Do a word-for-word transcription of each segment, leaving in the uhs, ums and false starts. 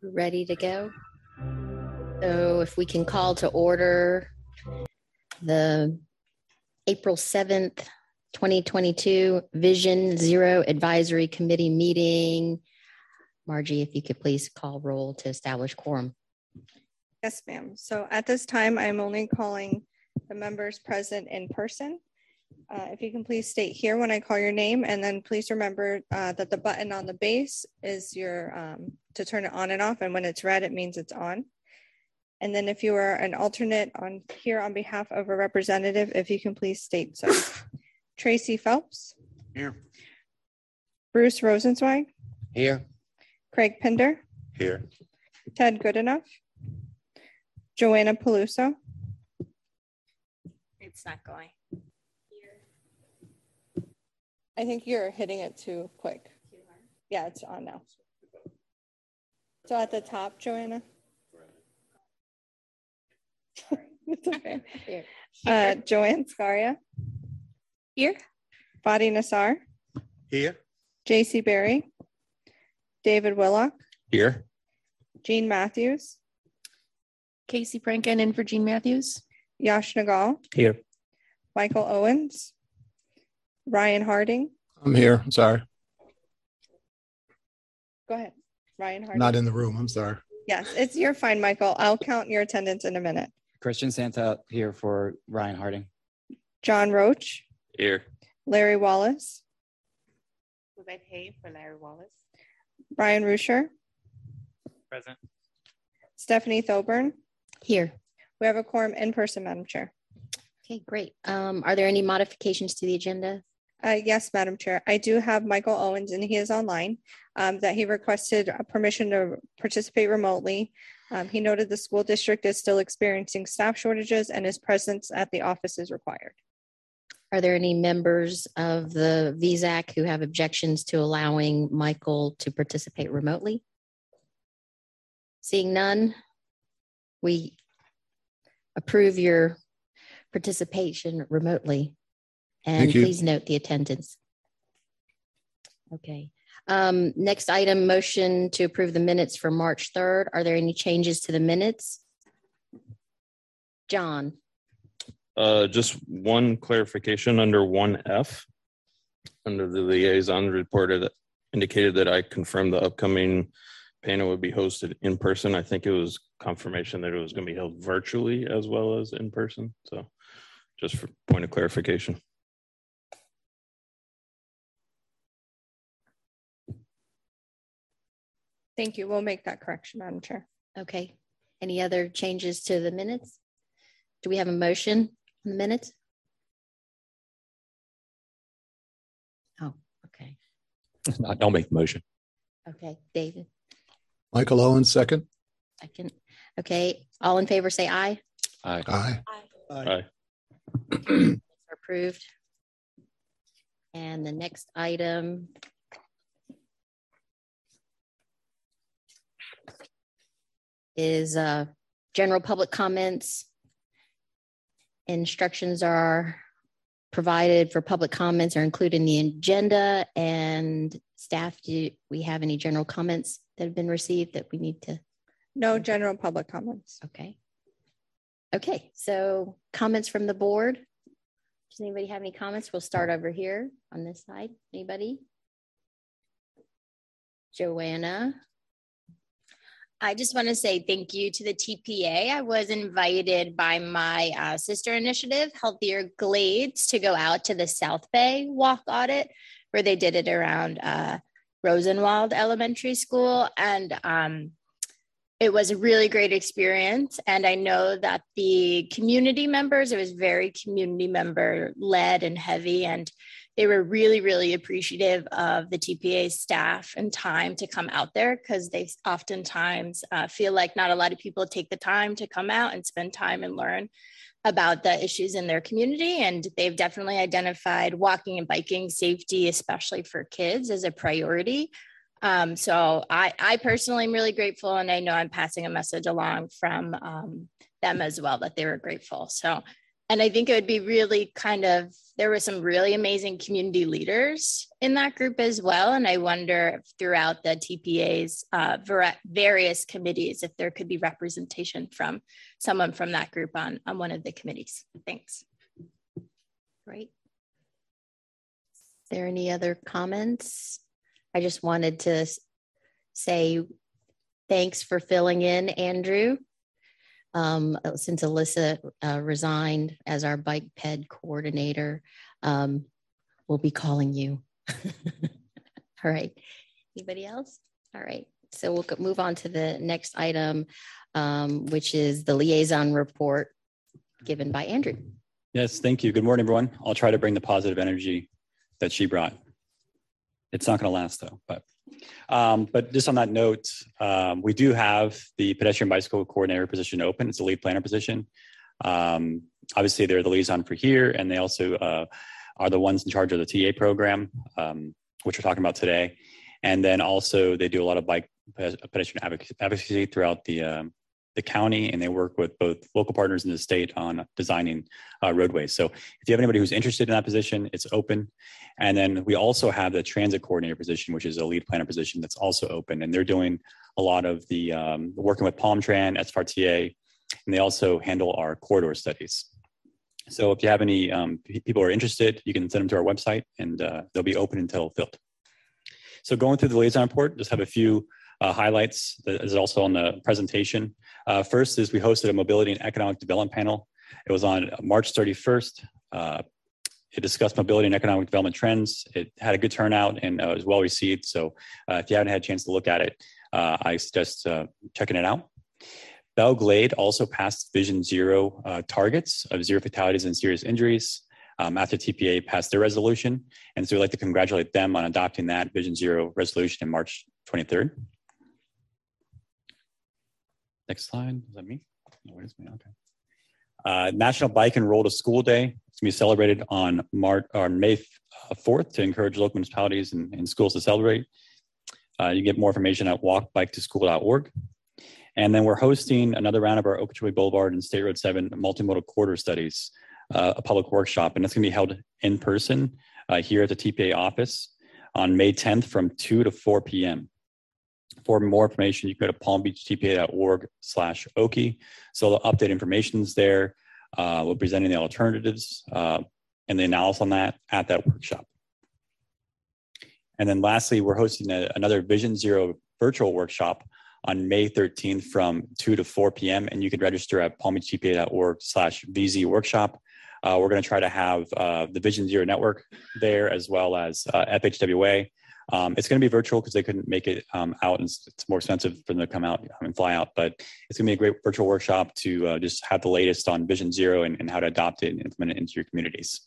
Ready to go. So if we can call to order the April seventh, twenty twenty-two Vision Zero Advisory Committee meeting. Margie, if you could please call roll to establish quorum. Yes, ma'am. So at this time, I'm only calling the members present in person. Uh, if you can please state here when I call your name, and then please remember uh, that the button on the base is your um, to turn it on and off. And when it's red, it means it's on. And then if you are an alternate on here on behalf of a representative, if you can please state so. Tracy Phelps. Here. Bruce Rosenzweig. Here. Craig Pinder. Here. Ted Goodenough. Joanna Peluso. It's not going. I think you're hitting it too quick. Yeah, it's on now. So at the top, Joanna. It's okay. Here. Uh, Joanne Scaria. Here. Fadi Nassar. Here. J C Berry. David Willock. Here. Jean Matthews. Casey Franken in for Jean Matthews. Yash Nagal. Here. Michael Owens. Ryan Harding. I'm here. I'm sorry. Go ahead. Ryan Harding. Not in the room. I'm sorry. Yes, it's you're fine, Michael. I'll count your attendance in a minute. Christian Santa here for Ryan Harding. John Roach. Here. Larry Wallace. Yvette Hay for Larry Wallace. Brian Rusher. Present. Stephanie Thoburn. Here. We have a quorum in person, Madam Chair. Okay, great. Um, are there any modifications to the agenda? Uh, yes, Madam Chair. I do have Michael Owens, and he is online, um, that he requested a permission to participate remotely. Um, he noted the school district is still experiencing staff shortages and his presence at the office is required. Are there any members of the V S A C who have objections to allowing Michael to participate remotely? Seeing none, we approve your participation remotely. And please note the attendance. Okay. Um, next item, motion to approve the minutes for March third. Are there any changes to the minutes? John. Uh, just one clarification under one F. Under the liaison reporter that indicated that I confirmed the upcoming panel would be hosted in person. I think it was confirmation that it was going to be held virtually as well as in person. So just for point of clarification. Thank you. We'll make that correction, Madam Chair. Okay. Any other changes to the minutes? Do we have a motion on the minutes? Oh, okay. No, don't make the motion. Okay, David. Michael Owens, second. Second. Okay. All in favor, say aye. Aye. Aye. Aye. Are approved. And the next item is uh, general public comments. Instructions are provided for public comments are included in the agenda. And staff, do we have any general comments that have been received that we need to? No general public comments. Okay. Okay, so comments from the board. Does anybody have any comments? We'll start over here on this side. Anybody? Joanna. I just want to say thank you to the T P A. I was invited by my uh, sister initiative, Healthier Glades, to go out to the South Bay walk audit, where they did it around uh, Rosenwald Elementary School. And um, it was a really great experience. And I know that the community members, it was very community member led and heavy. And they were really, really appreciative of the T P A staff and time to come out there, because they oftentimes uh, feel like not a lot of people take the time to come out and spend time and learn about the issues in their community. And they've definitely identified walking and biking safety, especially for kids, as a priority. Um, so I, I personally am really grateful, and I know I'm passing a message along from um, them as well, that they were grateful. So And I think it would be really kind of, there were some really amazing community leaders in that group as well. And I wonder if throughout the T P A's uh, various committees, if there could be representation from someone from that group on, on one of the committees. Thanks. Great. Is there any other comments? I just wanted to say thanks for filling in, Andrew. Um, since Alyssa uh, resigned as our bike ped coordinator, um, we'll be calling you. All right. Anybody else? All right. So we'll move on to the next item, um, which is the liaison report given by Andrew. Yes, thank you. Good morning, everyone. I'll try to bring the positive energy that she brought. It's not going to last though, but Um, but just on that note, um, we do have the pedestrian bicycle coordinator position open. It's a lead planner position. Um, obviously, they're the liaison for here, and they also uh, are the ones in charge of the T A program, um, which we're talking about today. And then also they do a lot of bike pedestrian advocacy throughout the um, the county, and they work with both local partners in the state on designing uh, roadways. So if you have anybody who's interested in that position, it's open. And then we also have the transit coordinator position, which is a lead planner position that's also open. And they're doing a lot of the um, working with PalmTran, S F R T A, and they also handle our corridor studies. So if you have any um, people who are interested, you can send them to our website, and uh, they'll be open until filled. So going through the liaison report, just have a few uh, highlights that is also on the presentation. Uh, first is we hosted a mobility and economic development panel. It was on March thirty-first. Uh, it discussed mobility and economic development trends. It had a good turnout and uh, was well received. So uh, if you haven't had a chance to look at it, uh, I suggest uh, checking it out. Belle Glade also passed Vision Zero uh, targets of zero fatalities and serious injuries um, after T P A passed their resolution. And so we'd like to congratulate them on adopting that Vision Zero resolution in March twenty-third. Next slide. Is that me? No, where's me? Okay. Uh, National Bike and Roll to School Day. It's going to be celebrated on March or May fourth to encourage local municipalities and, and schools to celebrate. Uh, you can get more information at walk bike to school dot org. And then we're hosting another round of our Okeechobee Boulevard and State Road seven multimodal corridor studies, uh, a public workshop. And it's going to be held in person uh, here at the T P A office on May tenth from two to four p m For more information, you can go to palm beach t p a dot org slash Okie. So the update information is there. Uh, we're presenting the alternatives uh, and the analysis on that at that workshop. And then lastly, we're hosting a, another Vision Zero virtual workshop on May thirteenth from two to four p m And you can register at palm beach t p a dot org slash V Z workshop. Uh, we're going to try to have uh, the Vision Zero network there as well as uh, F H W A. Um, it's going to be virtual because they couldn't make it um, out, and it's, it's more expensive for them to come out and fly out. But it's going to be a great virtual workshop to uh, just have the latest on Vision Zero and, and how to adopt it and implement it into your communities.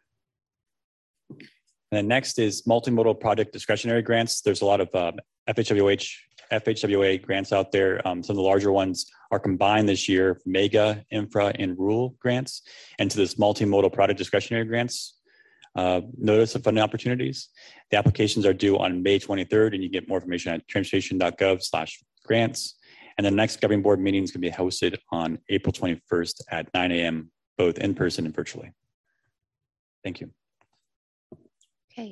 And then next is multimodal project discretionary grants. There's a lot of uh, F H W H, F H W A grants out there. Um, some of the larger ones are combined this year, mega, infra, and rural grants, into this multimodal project discretionary grants. Uh, notice of funding opportunities. The applications are due on May twenty-third, and you get more information at transportation dot gov slash grants. And the next governing board meeting is going to be hosted on April twenty-first at nine a m, both in person and virtually. Thank you. Okay.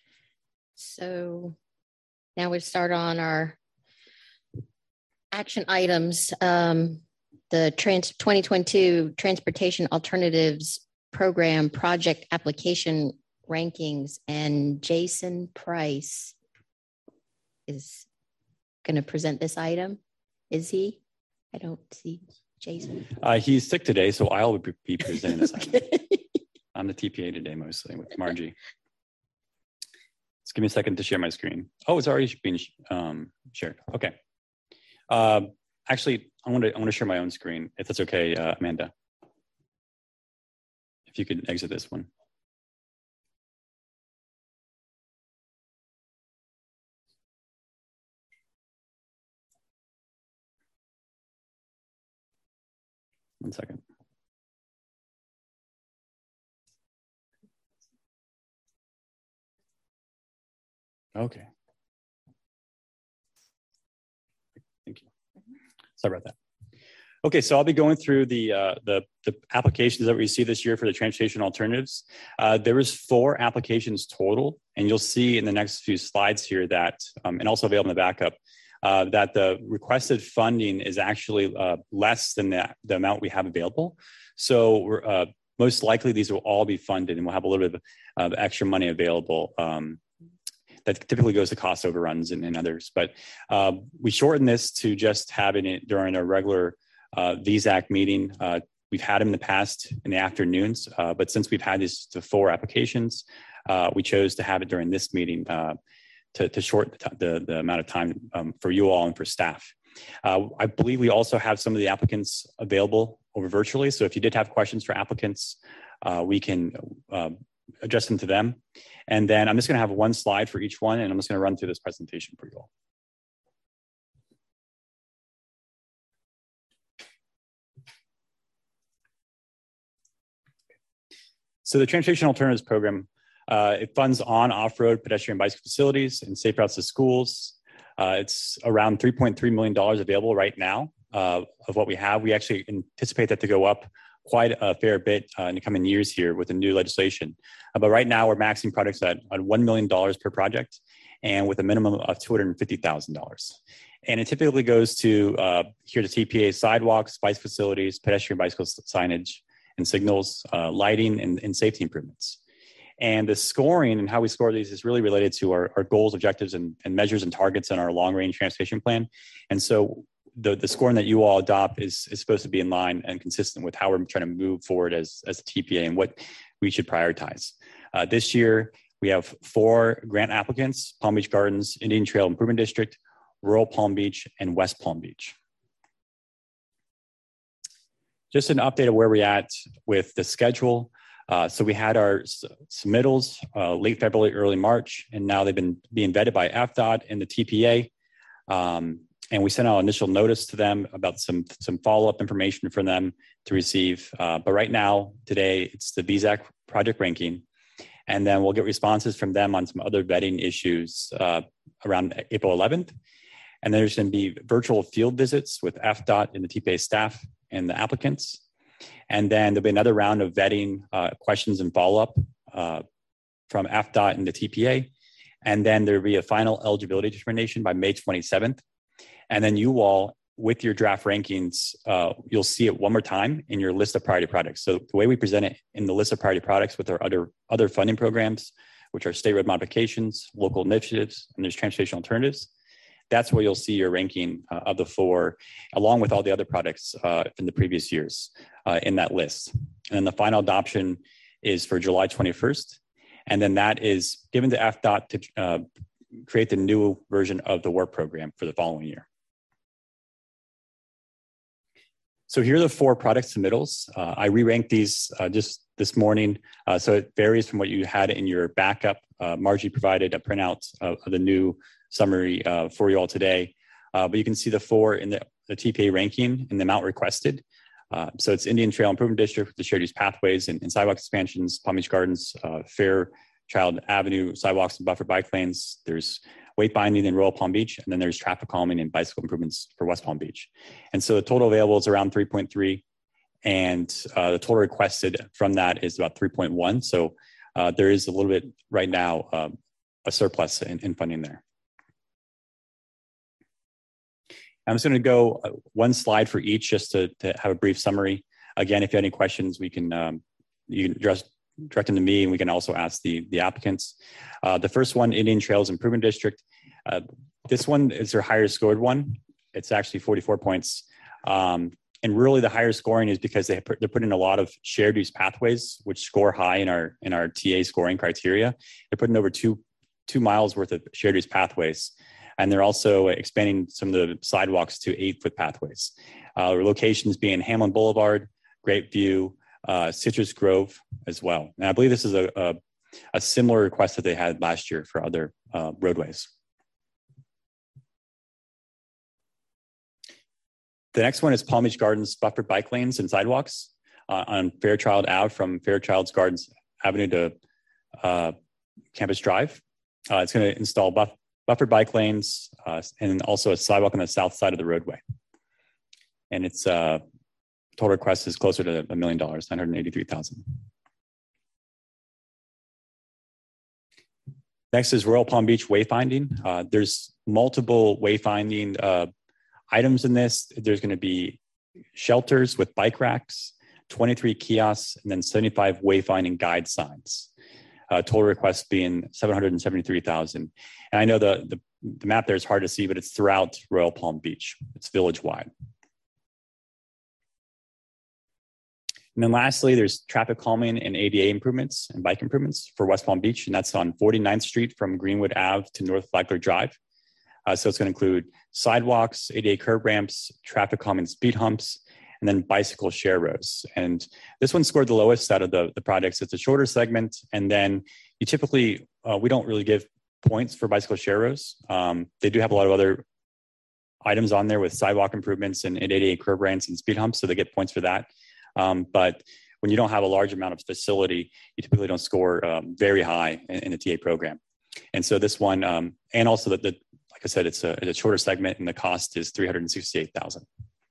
So now we start on our action items. Um, the trans twenty twenty-two Transportation Alternatives Program project application rankings, and Jason Price is going to present this item. Is he? I don't see Jason. Uh, he's sick today, so I'll be presenting this Okay. item. I'm the T P A today mostly with Margie. Just give me a second to share my screen. Oh, it's already being um, shared. Okay. Uh, actually, I want to I want to share my own screen if that's okay, uh, Amanda. If you could exit this one. One second. Okay. Thank you. Sorry about that. Okay, so I'll be going through the uh, the, the applications that we received this year for the transportation alternatives. Uh, there was four applications total, and you'll see in the next few slides here that, um, and also available in the backup, uh, that the requested funding is actually uh, less than the, the amount we have available. So we're, uh, most likely these will all be funded, and we'll have a little bit of uh, extra money available. Um, that typically goes to cost overruns and, and others. But uh, we shortened this to just having it during a regular Uh, V SAC meeting. Uh, we've had them in the past in the afternoons, uh, but since we've had these to four applications, uh, we chose to have it during this meeting uh, to, to shorten the, the, the amount of time um, for you all and for staff. Uh, I believe we also have some of the applicants available over virtually. So if you did have questions for applicants, uh, we can uh, address them to them. And then I'm just going to have one slide for each one, and I'm just going to run through this presentation for you all. So the Transportation Alternatives Program, uh, it funds on, off-road pedestrian bicycle facilities and safe routes to schools. Uh, it's around three point three million dollars available right now uh, of what we have. We actually anticipate that to go up quite a fair bit uh, in the coming years here with the new legislation. Uh, but right now we're maxing projects at, at one million dollars per project and with a minimum of two hundred fifty thousand dollars. And it typically goes to uh, here to T P A sidewalks, bike facilities, pedestrian bicycle signage, and signals, uh, lighting, and, and safety improvements. And the scoring and how we score these is really related to our, our goals, objectives, and, and measures and targets in our long-range transportation plan. And so the, the scoring that you all adopt is, is supposed to be in line and consistent with how we're trying to move forward as, as a T P A and what we should prioritize. Uh, this year, we have four grant applicants: Palm Beach Gardens, Indian Trail Improvement District, Rural Palm Beach, and West Palm Beach. Just an update of where we're at with the schedule. Uh, so we had our submittals uh, late February, early March, and now they've been being vetted by F DOT and the T P A. Um, and we sent out initial notice to them about some, some follow-up information for them to receive. Uh, but right now, today, it's the V SAC project ranking. And then we'll get responses from them on some other vetting issues uh, around April eleventh. And there's going to be virtual field visits with F DOT and the T P A staff and the applicants. And then there'll be another round of vetting uh, questions and follow-up uh, from F DOT and the T P A. And then there'll be a final eligibility determination by May twenty-seventh. And then you all, with your draft rankings, uh, you'll see it one more time in your list of priority projects. So the way we present it in the list of priority products with our other, other funding programs, which are state road modifications, local initiatives, and there's transportation alternatives, that's where you'll see your ranking uh, of the four, along with all the other products uh, from the previous years uh, in that list. And then the final adoption is for July twenty-first. And then that is given to F DOT to uh, create the new version of the work program for the following year. So here are the four product submittals. Uh, I re-ranked these uh, just this morning. Uh, so it varies from what you had in your backup. Uh, Margie provided a printout of, of the new summary uh, for you all today. Uh, but you can see the four in the, the T P A ranking and the amount requested. Uh, so it's Indian Trail Improvement District with the shared use pathways and, and sidewalk expansions, Palm Beach Gardens, uh, Fairchild Avenue, sidewalks and buffer bike lanes. There's weight binding in Royal Palm Beach, and then there's traffic calming and bicycle improvements for West Palm Beach. And so the total available is around three point three, and uh, the total requested from that is about three point one. So uh, there is a little bit right now uh, a surplus in, in funding there. I'm just going to go one slide for each just to, to have a brief summary. Again, if you have any questions, we can um, you can address, direct them to me, and we can also ask the, the applicants. Uh, the first one, Indian Trails Improvement District. Uh, this one is their higher scored one. It's actually forty-four points. Um, and really the higher scoring is because they put, they're putting a lot of shared use pathways, which score high in our, in our T A scoring criteria. They're putting over two, two miles worth of shared use pathways. And they're also expanding some of the sidewalks to eight foot pathways. Uh, locations being Hamlin Boulevard, Great View, uh, Citrus Grove as well. And I believe this is a, a, a similar request that they had last year for other uh, roadways. The next one is Palm Beach Gardens buffered bike lanes and sidewalks uh, on Fairchild Ave from Fairchild's Gardens Avenue to uh, Campus Drive. Uh, it's going to install buff buffered bike lanes, uh, and also a sidewalk on the south side of the roadway. And it's uh, total request is closer to a million dollars, nine hundred eighty-three thousand. Next is Royal Palm Beach wayfinding. Uh, there's multiple wayfinding uh, items in this. There's going to be shelters with bike racks, twenty-three kiosks, and then seventy-five wayfinding guide signs. Uh, total request being seven hundred seventy-three thousand. And I know the, the, the map there is hard to see, but it's throughout Royal Palm Beach. It's village-wide. And then lastly, there's traffic calming and A D A improvements and bike improvements for West Palm Beach. And that's on forty-ninth Street from Greenwood Avenue to North Flagler Drive. Uh, so it's going to include sidewalks, A D A curb ramps, traffic calming speed humps, and then bicycle share roads. And this one scored the lowest out of the, the projects. It's a shorter segment. And then you typically, uh, we don't really give points for bicycle share roads. Um, they do have a lot of other items on there with sidewalk improvements and, and A D A curb ramps and speed humps. So they get points for that. Um, but when you don't have a large amount of facility, you typically don't score um, very high in, in the T A program. And so this one, um, and also that the, like I said, it's a, it's a shorter segment and the cost is three hundred sixty-eight thousand.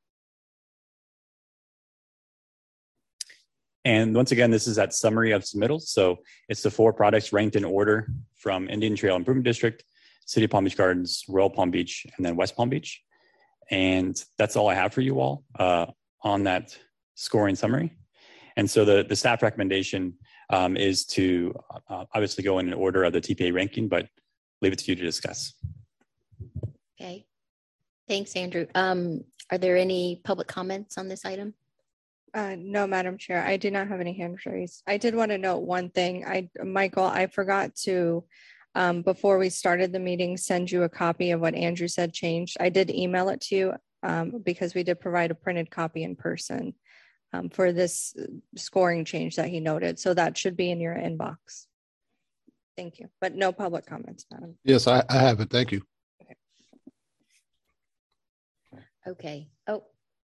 And once again, this is that summary of submittals. So it's the four products ranked in order from Indian Trail Improvement District, City of Palm Beach Gardens, Royal Palm Beach, and then West Palm Beach. And that's all I have for you all uh, on that scoring summary. And so the, the staff recommendation um, is to uh, obviously go in order of the T P A ranking, but leave it to you to discuss. Okay. Thanks, Andrew. Um, are there any public comments on this item? Uh, no, Madam Chair, I do not have any hand raised. I did want to note one thing. I, Michael, I forgot to, um, before we started the meeting, send you a copy of what Andrew said changed. I did email it to you um, because we did provide a printed copy in person um, for this scoring change that he noted. So that should be in your inbox. Thank you. But no public comments, Madam. Yes, I, I have it. Thank you. Okay. Oh.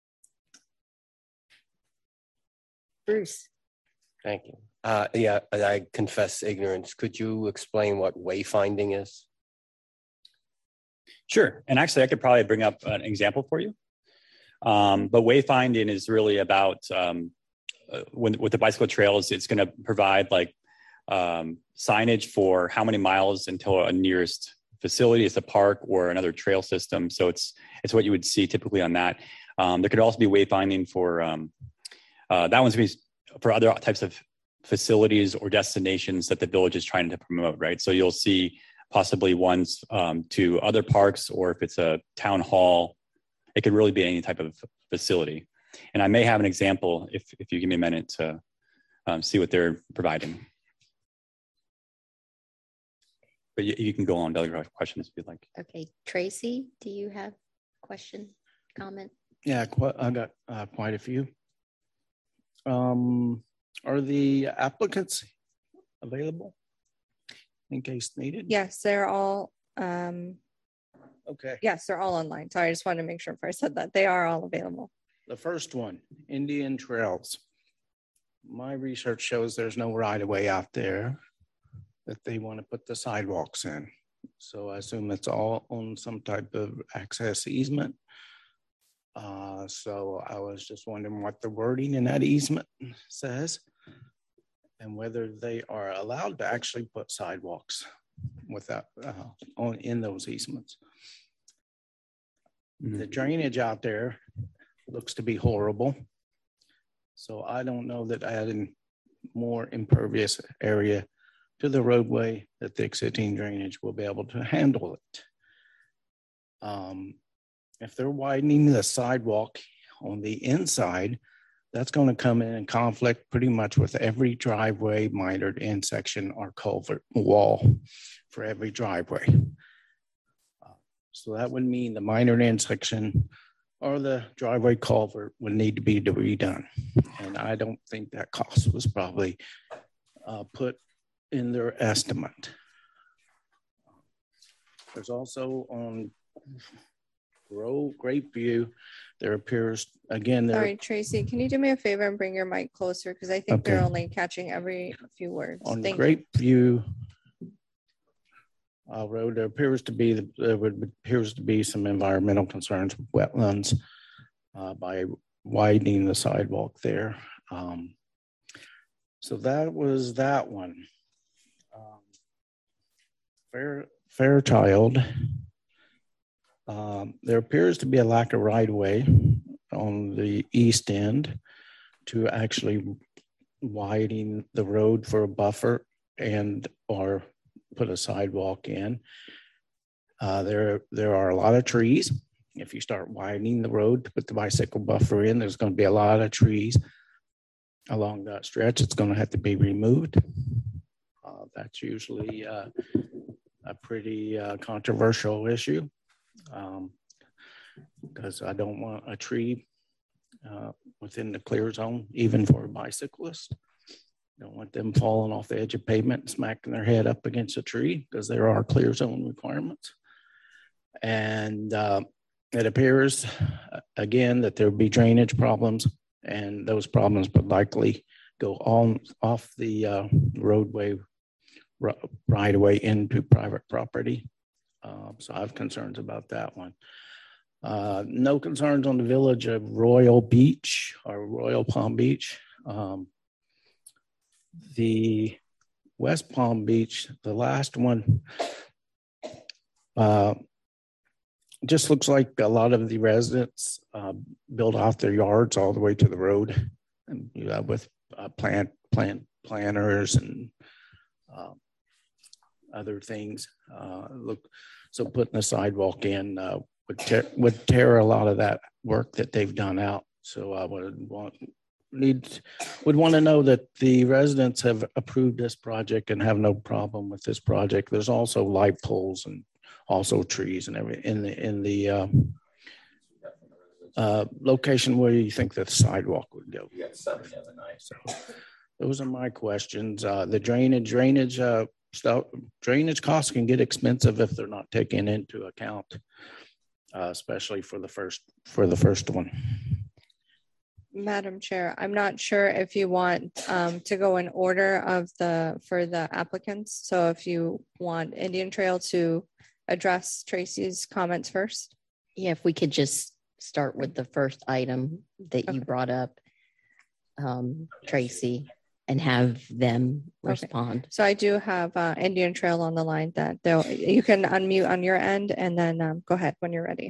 Bruce. Thank you. Uh, yeah, I confess ignorance. Could you explain what wayfinding is? Sure. And actually, I could probably bring up an example for you. Um, but wayfinding is really about um, uh, when, with the bicycle trails, it's going to provide like um, signage for how many miles until a nearest facility is a park or another trail system. So it's it's what you would see typically on that. Um, there could also be wayfinding for um, uh, that one's going to be for other types of facilities or destinations that the village is trying to promote, right? So you'll see possibly ones um, to other parks, or if it's a town hall, it could really be any type of facility. And I may have an example if, if you give me a minute to um, see what they're providing. But you, you can go on to other questions if you'd like. Okay, Tracy, do you have a question, comment? Yeah, I got uh, quite a few. Um, are the applicants available in case needed? Yes, they're all, um, okay. yes, they're all online. Sorry, I just wanted to make sure before I said that. They are all available. The first one, Indian Trails. My research shows there's no right of way out there that they want to put the sidewalks in. So I assume it's all on some type of access easement. Uh, so I was just wondering what the wording in that easement says and whether they are allowed to actually put sidewalks without uh, on in those easements. Mm-hmm. The drainage out there looks to be horrible. So I don't know that adding more impervious area to the roadway that the existing drainage will be able to handle it. Um, if they're widening the sidewalk on the inside, that's going to come in conflict pretty much with every driveway, mitered intersection, or culvert wall for every driveway. Uh, so that would mean the mitered intersection or the driveway culvert would need to be redone. And I don't think that cost was probably uh, put in their estimate. There's also on Grove Grapeview, there appears, again, there. Sorry, Tracy, can you do me a favor and bring your mic closer? Because I think Okay. they're only catching every few words. On Thank Grapeview uh, Road, there appears to be, there would appears to be some environmental concerns with wetlands uh, by widening the sidewalk there. Um, so that was that one. Um, Fair, Fairchild. Um, there appears to be a lack of right-of-way on the east end to actually widen the road for a buffer and or put a sidewalk in. Uh, there, there are a lot of trees. If you start widening the road to put the bicycle buffer in, there's going to be a lot of trees along that stretch. It's going to have to be removed. Uh, that's usually uh, a pretty uh, controversial issue. Um, because I don't want a tree uh, within the clear zone, even for a bicyclist. Don't want them falling off the edge of pavement and smacking their head up against a tree, because there are clear zone requirements. And uh, it appears, uh, again, that there would be drainage problems, and those problems would likely go on off the uh, roadway right away into private property. Uh, so I have concerns about that one. Uh, no concerns on the village of Royal Beach or Royal Palm Beach. Um, the West Palm Beach, the last one, uh, just looks like a lot of the residents uh, build off their yards all the way to the road, and you know, with uh, plant plant planters and uh, other things. Uh, look, so putting a sidewalk in uh, would tear, would tear a lot of that work that they've done out. So I would want need would want to know that the residents have approved this project and have no problem with this project. There's also light poles and also trees and everything in the in the uh, uh, location where you think the sidewalk would go. You got seven the other night. So those are my questions. Uh, the drainage drainage uh, stuff drainage costs can get expensive if they're not taken into account, uh, especially for the first for the first one. Madam Chair, I'm not sure if you want um, to go in order of the for the applicants. So if you want Indian Trail to address Tracy's comments first. Yeah, if we could just start with the first item that you Okay. brought up, um, Tracy, and have them respond. So I do have uh, Indian Trail on the line that they'll, you can unmute on your end and then um, go ahead when you're ready.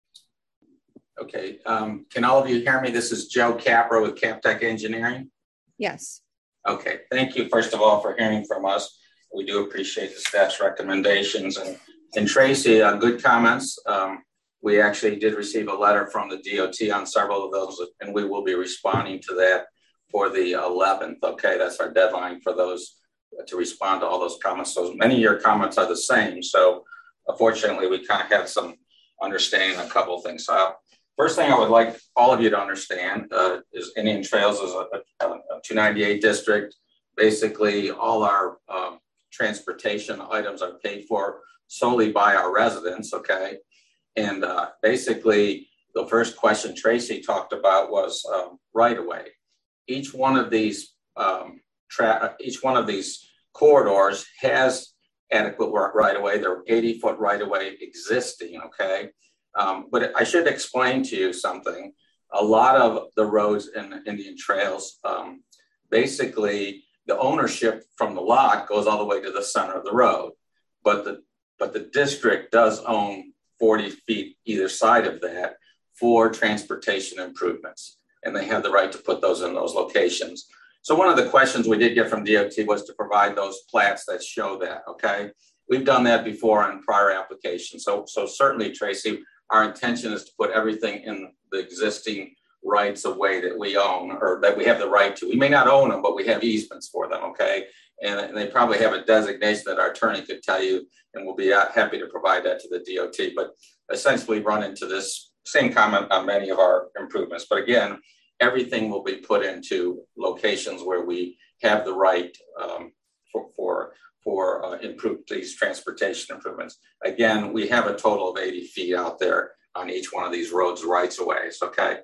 Okay, um, can all of you hear me? This is Joe Capra with Captech Engineering. Yes. Okay, thank you first of all for hearing from us. We do appreciate the staff's recommendations. And, and Tracy, uh, good comments. Um, we actually did receive a letter from the D O T on several of those, and we will be responding to that for the eleventh. Okay, that's our deadline for those uh, to respond to all those comments. So many of your comments are the same. So unfortunately, we kind of have some understanding on a couple of things. So first thing I would like all of you to understand uh, is Indian Trails is a, a, a two ninety-eight district. Basically, all our um, transportation items are paid for solely by our residents, okay? And uh, basically, the first question Tracy talked about was um, right-of-way. Each one of these um, tra- each one of these corridors has adequate right-of-way. There are eighty foot right-of-way existing, okay? Um, but I should explain to you something. A lot of the roads in Indian Trails, um, basically the ownership from the lot goes all the way to the center of the road, but the but the district does own forty feet either side of that for transportation improvements, and they have the right to put those in those locations. So one of the questions we did get from D O T was to provide those plats that show that, okay? We've done that before on prior applications. So, so certainly, Tracy, our intention is to put everything in the existing rights of way that we own or that we have the right to. We may not own them, but we have easements for them, okay? And, and they probably have a designation that our attorney could tell you, and we'll be happy to provide that to the D O T. But essentially run into this same comment on many of our improvements. But again, everything will be put into locations where we have the right um, for, for for uh, improve these transportation improvements. Again, we have a total of eighty feet out there on each one of these roads rights of ways, okay?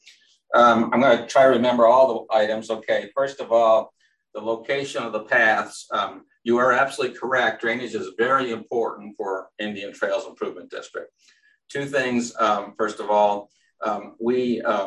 Um, I'm gonna try to remember all the items, okay? First of all, the location of the paths. Um, you are absolutely correct. Drainage is very important for Indian Trails Improvement District. Two things, um, first of all, um, we, um,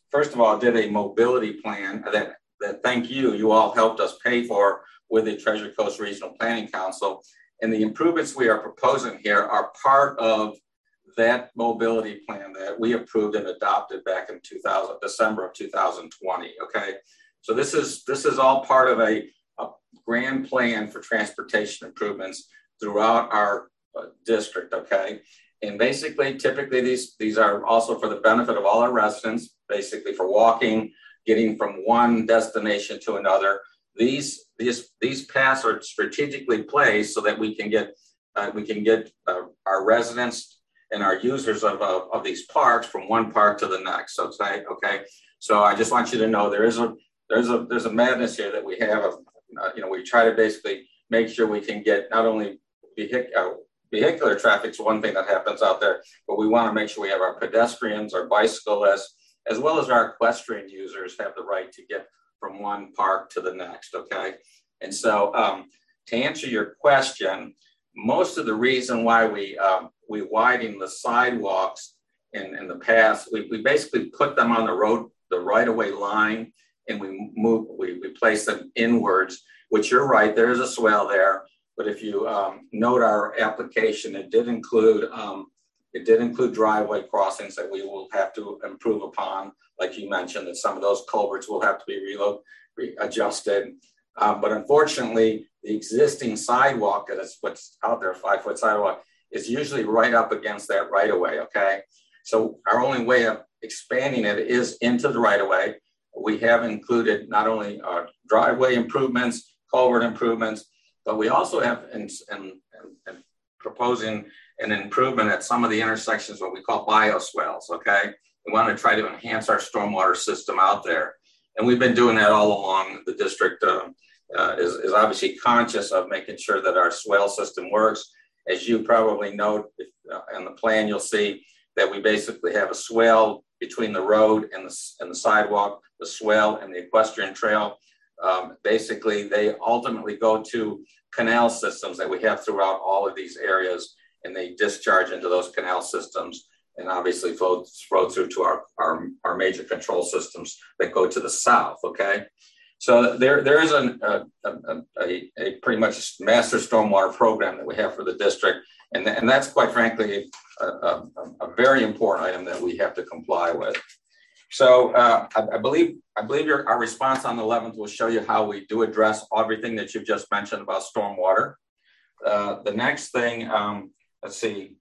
first of all, did a mobility plan that, that thank you, you all helped us pay for with the Treasure Coast Regional Planning Council. And the improvements we are proposing here are part of that mobility plan that we approved and adopted back in two thousand, December of two thousand twenty, okay? So this is, this is all part of a, a grand plan for transportation improvements throughout our uh, district, okay? And basically, typically these, these are also for the benefit of all our residents, basically for walking, getting from one destination to another. These, these, these paths are strategically placed so that we can get, uh, we can get uh, our residents and our users of, of, of these parks from one park to the next. So today, okay. So I just want you to know there is a, there's a, there's a madness here that we have. Of, uh, you know, we try to basically make sure we can get not only vehic uh, vehicular traffic is one thing that happens out there, but we want to make sure we have our pedestrians, our bicyclists, as well as our equestrian users have the right to get from one park to the next, okay? And so um, to answer your question, most of the reason why we um, we widen the sidewalks and, and the paths, we, we basically put them on the road, the right-of-way line, and we move, we, we place them inwards, which you're right, there is a swell there. But if you um, note our application, it did include um, it did include driveway crossings that we will have to improve upon, like you mentioned, that some of those culverts will have to be reload, re adjusted. Um, but unfortunately, the existing sidewalk, that's what's out there, five foot sidewalk, is usually right up against that right of way, okay? So our only way of expanding it is into the right of way. We have included not only uh, driveway improvements, culvert improvements, but we also have in, in, in proposing an improvement at some of the intersections, what we call bioswales, okay? We want to try to enhance our stormwater system out there. And we've been doing that all along. The district uh, uh, is, is obviously conscious of making sure that our swale system works. As you probably know, if, uh, in the plan, you'll see that we basically have a swale between the road and the, and the sidewalk, the swale and the equestrian trail. Um, basically, they ultimately go to canal systems that we have throughout all of these areas, and they discharge into those canal systems and obviously flow, flow through to our, our, our major control systems that go to the south, okay? So there, there is an, a, a, a, a pretty much master stormwater program that we have for the district, and, and that's quite frankly a, a, a very important item that we have to comply with. So uh, I, I believe I believe your, our response on the eleventh will show you how we do address everything that you've just mentioned about stormwater. Uh, the next thing, um, let's see,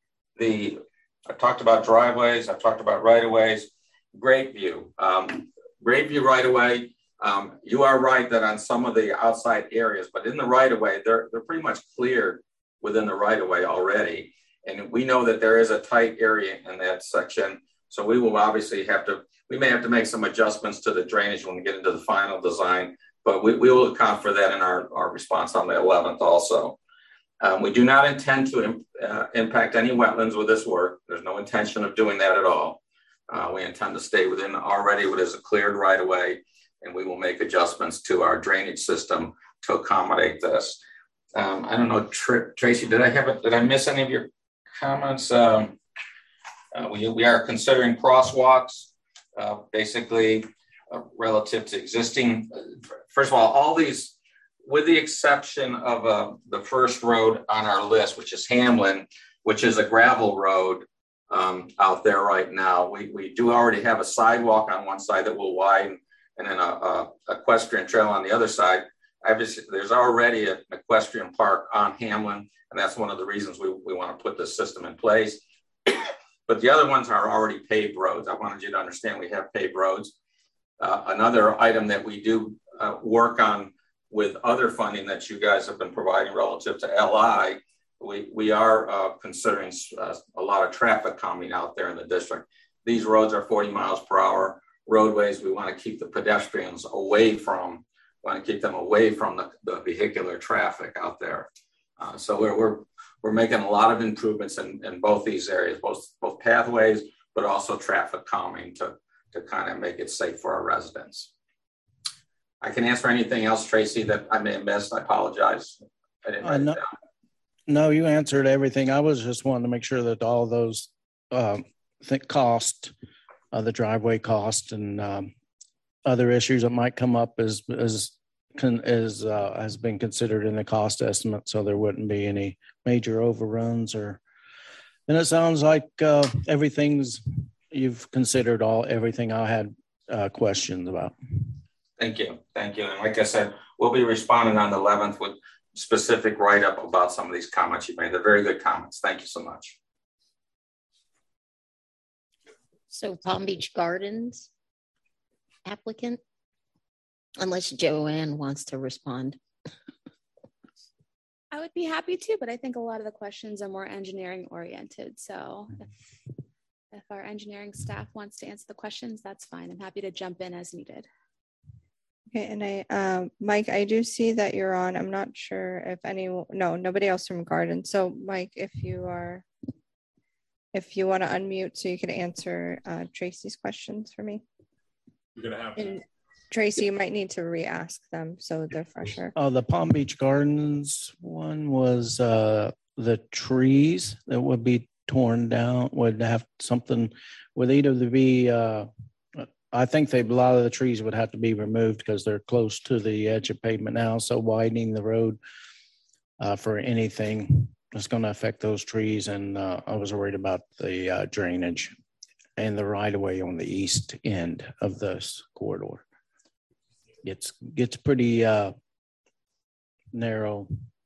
the I talked about driveways, I've talked about right-of-ways, Great View. Um, Great View right-of-way, um, you are right that on some of the outside areas, but in the right-of-way, they're, they're pretty much cleared within the right-of-way already. And we know that there is a tight area in that section. So we will obviously have to, we may have to make some adjustments to the drainage when we get into the final design, but we, we will account for that in our, our response on the eleventh also. Um, we do not intend to uh, impact any wetlands with this work. There's no intention of doing that at all. Uh, we intend to stay within already what is a cleared right of way, and we will make adjustments to our drainage system to accommodate this. Um, I don't know, Tr Tracy, did I have it? Did I miss any of your comments? Um, Uh, we, we are considering crosswalks, uh, basically uh, relative to existing. First of all, all these, with the exception of uh, the first road on our list, which is Hamlin, which is a gravel road um, out there right now. We, we do already have a sidewalk on one side that will widen, and then a, a equestrian trail on the other side. Obviously, there's already an equestrian park on Hamlin, and that's one of the reasons we, we want to put this system in place. But the other ones are already paved roads. I wanted you to understand we have paved roads. Uh, another item that we do uh, work on with other funding that you guys have been providing relative to L I, we, we are uh, considering uh, a lot of traffic calming out there in the district. These roads are forty miles per hour roadways. We want to keep the pedestrians away from, want to keep them away from the, the vehicular traffic out there. Uh, so we're, we're We're making a lot of improvements in, in both these areas, both, both pathways, but also traffic calming to, to kind of make it safe for our residents. I can answer anything else, Tracy, that I may have missed. I apologize. I didn't write uh, no, it down. No, you answered everything. I was just wanting to make sure that all those um, think cost uh, the driveway cost and um, other issues that might come up as as con, as uh, has been considered in the cost estimate, so there wouldn't be any major overruns. Or and it sounds like uh, everything's you've considered all everything I had uh, questions about. Thank you, thank you. And like I said, we'll be responding on the eleventh with specific write-up about some of these comments you made. They're very good comments. Thank you so much. So Palm Beach Gardens applicant, unless Joanne wants to respond. I would be happy to, but I think a lot of the questions are more engineering oriented. So if, if our engineering staff wants to answer the questions, that's fine. I'm happy to jump in as needed. Okay, and I, um, Mike, I do see that you're on. I'm not sure if any, no, nobody else from Garden. So Mike, if you are, if you want to unmute so you can answer uh, Tracy's questions for me. You're gonna have and Tracy, you might need to re-ask them so they're fresher. Oh, the Palm Beach Gardens one was uh, the trees that would be torn down, would have something, would either be, uh, I think they, a lot of the trees would have to be removed because they're close to the edge of pavement now. So widening the road uh, for anything is going to affect those trees. And uh, I was worried about the uh, drainage and the right of way on the east end of this corridor. It's gets pretty uh, narrow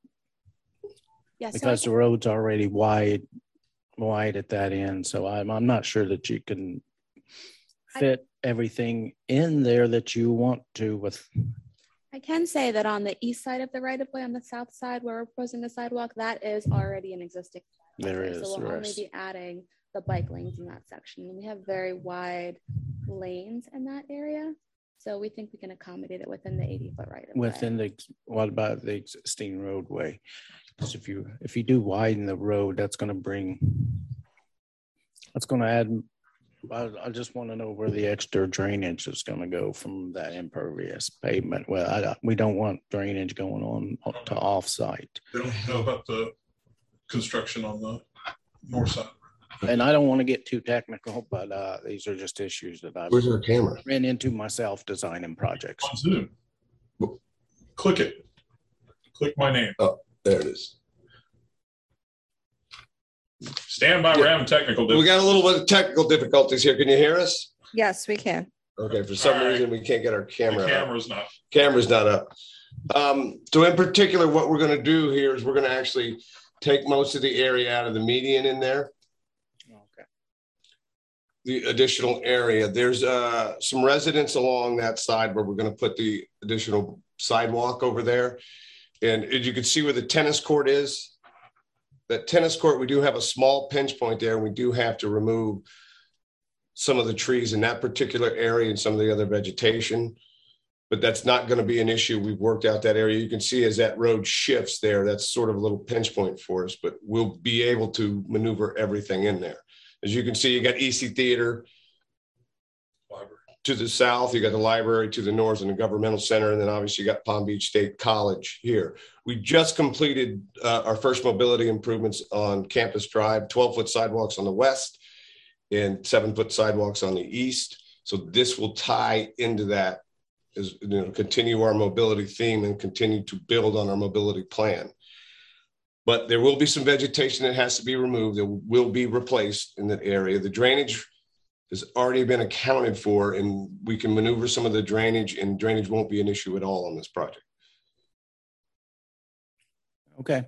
yes, because so the road's already wide, wide at that end. So I'm I'm not sure that you can fit I, everything in there that you want to with. I can say that on the east side of the right of way, on the south side where we're proposing the sidewalk, that is already an existing. There is. So we'll there only is. be adding the bike lanes in that section. And we have very wide lanes in that area. So we think we can accommodate it within the eighty foot right of way. Within the, what about the existing roadway? Because if you, if you do widen the road, that's going to bring, that's going to add, I, I just want to know where the extra drainage is going to go from that impervious pavement. Well, I, we don't want drainage going on to off-site. They don't know about the construction on the north side. And I don't want to get too technical, but uh, these are just issues that I've Where's our camera? ran into myself designing projects. On Zoom. Click it. Click my name. Oh, there it is. Stand by. We're having technical difficulties. We got a little bit of technical difficulties here. Can you hear us? Yes, we can. Okay, for some All right. reason we can't get our camera The camera's up. not. Camera's not up. Um, so in particular, what we're going to do here is we're going to actually take most of the area out of the median in there. Okay. The additional area. There's uh, some residents along that side where we're going to put the additional sidewalk over there. And as you can see where the tennis court is, that tennis court, we do have a small pinch point there, and we do have to remove some of the trees in that particular area and some of the other vegetation. But that's not going to be an issue. We've worked out that area. You can see as that road shifts there, that's sort of a little pinch point for us, but we'll be able to maneuver everything in there. As you can see, you got E C Theater Library. To the south, you got the library to the north and the governmental center. And then obviously you got Palm Beach State College here. We just completed uh, our first mobility improvements on Campus Drive, twelve foot sidewalks on the west and seven foot sidewalks on the east. So this will tie into that, is, you know, continue our mobility theme and continue to build on our mobility plan. But there will be some vegetation that has to be removed. That will be replaced in that area. The drainage has already been accounted for, and we can maneuver some of the drainage, and drainage won't be an issue at all on this project. Okay.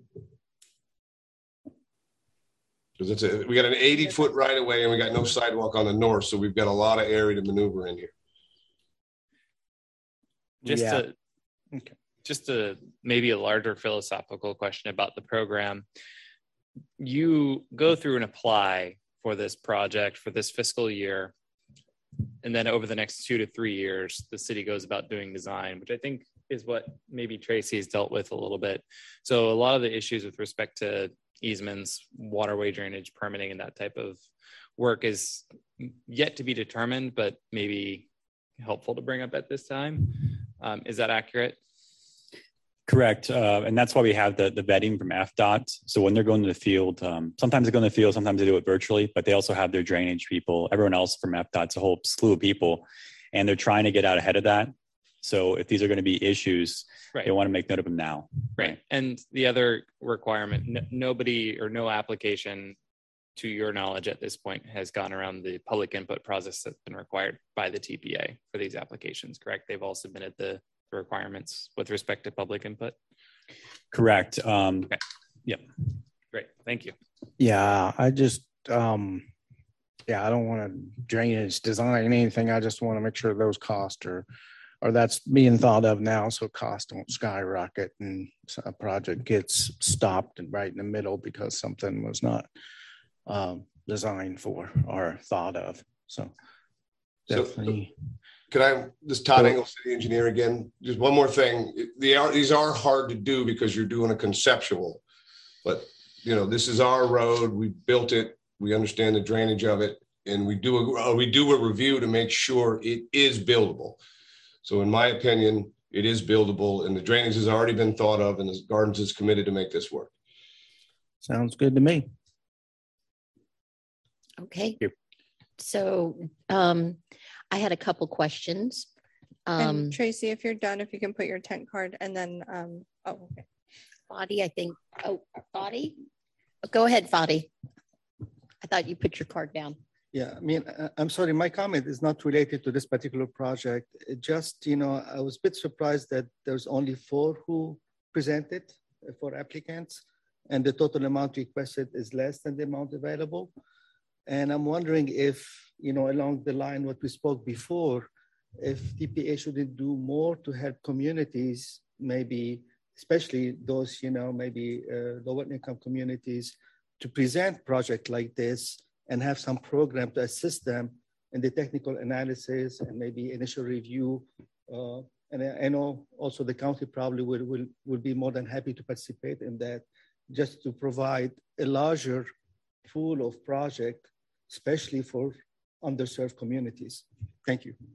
Because it's a, we got an eighty foot right of way, and we got no sidewalk on the north, so we've got a lot of area to maneuver in here. Just Yeah. to, okay. just a maybe a larger philosophical question about the program. You go through and apply for this project for this fiscal year, and then over the next two to three years, the city goes about doing design, which I think is what maybe Tracy's dealt with a little bit. So a lot of the issues with respect to easements, waterway drainage, permitting, and that type of work is yet to be determined, but maybe helpful to bring up at this time. Um, is that accurate? Correct. Uh, and that's why we have the, the vetting from F D O T. So when they're going to the field, um, sometimes they go in the field, sometimes they do it virtually, but they also have their drainage people, everyone else from F D O T. It's a whole slew of people, and they're trying to get out ahead of that. So if these are going to be issues, Right. they want to make note of them now. Right. And the other requirement, n- nobody or no application to your knowledge at this point has gone around the public input process that's been required by the T P A for these applications, correct? They've all submitted the requirements with respect to public input? Correct. Um, okay. Yep. Great. Thank you. Yeah, I just, um, yeah, I don't want to drainage design anything. I just want to make sure those costs are, or that's being thought of now, so costs don't skyrocket and a project gets stopped and right in the middle because something was not um, designed for or thought of. So definitely. So, Can I, this Todd Engel, city engineer again, just one more thing. The, these are hard to do because you're doing a conceptual, but you know, this is our road. We built it. We understand the drainage of it, and we do a, we do a review to make sure it is buildable. So in my opinion, it is buildable, and the drainage has already been thought of, and the Gardens is committed to make this work. Sounds good to me. Okay. So um, I had a couple questions. Um, And Tracy, if you're done, if you can put your tent card and then, um, oh, okay. Fadi, I think, oh, Fadi? Go ahead, Fadi. I thought you put your card down. Yeah, I mean, I- I'm sorry, my comment is not related to this particular project. It just, you know, I was a bit surprised that there's only four who presented, uh, four applicants, and the total amount requested is less than the amount available. And I'm wondering if, you know, along the line what we spoke before, if T P A shouldn't do more to help communities, maybe, especially those, you know, maybe uh, lower income communities, to present project like this and have some program to assist them in the technical analysis and maybe initial review. Uh, and I, I know also the county probably will, will, will be more than happy to participate in that, just to provide a larger pool of project, especially for underserved communities. Thank you.